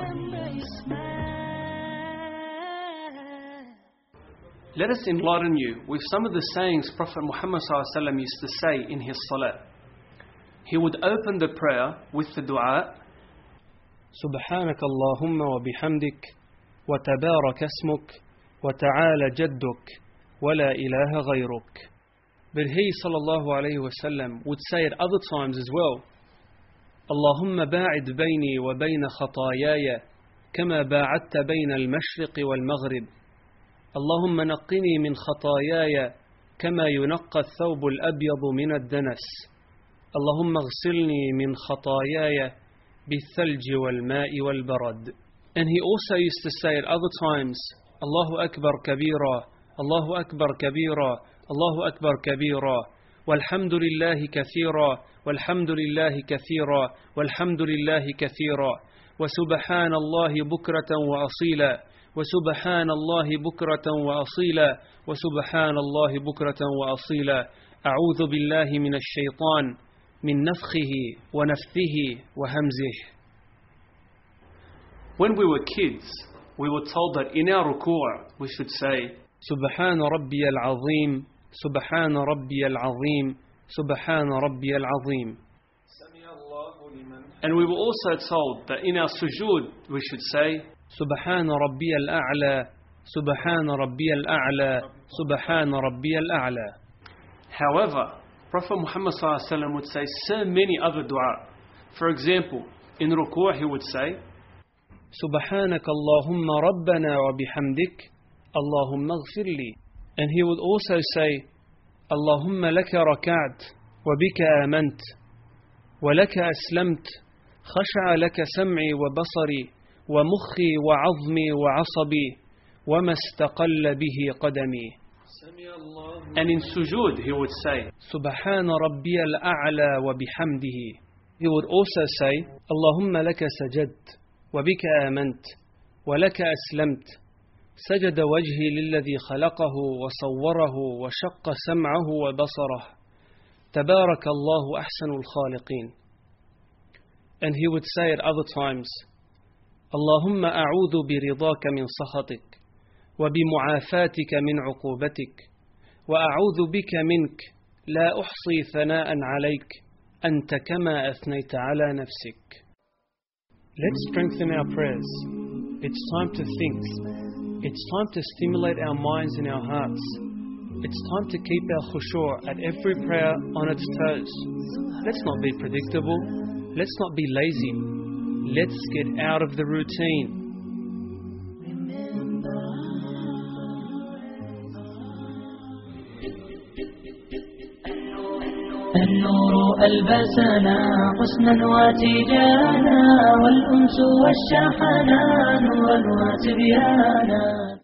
Let us enlighten you with some of the sayings Prophet Muhammad sallallahu alaihi wasallam used to say in his salah. he would open the prayer with the dua, سبحانك اللهم وبحمدك وتبارك اسمك وتعالى جدك ولا إله غيرك. But he sallallahu alayhi wa sallam would say it other times as well. اللهم باعد بيني وبين خطاياي كما باعدت بين المشرق والمغرب. اللهم نقني من خطاياي كما ينقى الثوب الأبيض من الدنس. اللهم اغسلني من خطاياي بالثلج والماء والبرد. And he also used to say at other times, Allahu Akbar kabira, Allahu Akbar kabira, Allahu Akbar kabira, walhamdulillahi kathira, walhamdulillahi kathira, walhamdulillahi kathira, wa subhanallahi bukratan wa asila, wa subhanallahi bukratan wa asila, wa subhanallahi bukratan wa asila. A'udhu billahi minash shaitan, min nafkhihi wa nafthihi wa hamzih. When we were kids, we were told that in our ruku' we should say, Subhana Rabbi al-Azim, Subhana Rabbi al-Azim, Subhana Rabbi al-Azim. And we were also told that in our sujood we should say, Subhana Rabbi al-A'la, Subhana Rabbi al-A'la, Subhana Rabbi al-A'la. However, Prophet Muhammad sallallahu alaihi wasallam would say so many other dua. For example, in ruku' he would say, Subhanaka Allahumma Rabbana wa bihamdik, Allahumma ighfir li. And he would also say, Allahumma laka raka'at, wa bika amant, wa laka aslamt, khasha'a laka sam'i wa basari, wa mukhi wa 'azmi wa 'asabi, wa ma istaqalla bihi qadami. And in sujood he would say, Subhana Rabbiyal A'la wa bihamdihi. He would also say, Allahumma laka sajadt, wa bika amant, wa laka aslamt. سجد وجهي للذي خلقه وصوره وشق سمعه وبصره. تبارك الله أحسن الخالقين. And he would say at other times, اللهم أعوذ برضاك من سخطك وبمعافاتك من عقوبتك وأعوذ بك منك لا أحصي ثناء عليك أنت كما أثنيت على نفسك. Let's strengthen our prayers. It's time to think. It's time to stimulate our minds and our hearts. It's time to keep our khushu' at every prayer on its toes. Let's not be predictable. Let's not be lazy. Let's get out of the routine. النور ألبسنا حسنا وتيجانا والأنس والشحنان نورا وتبيانا.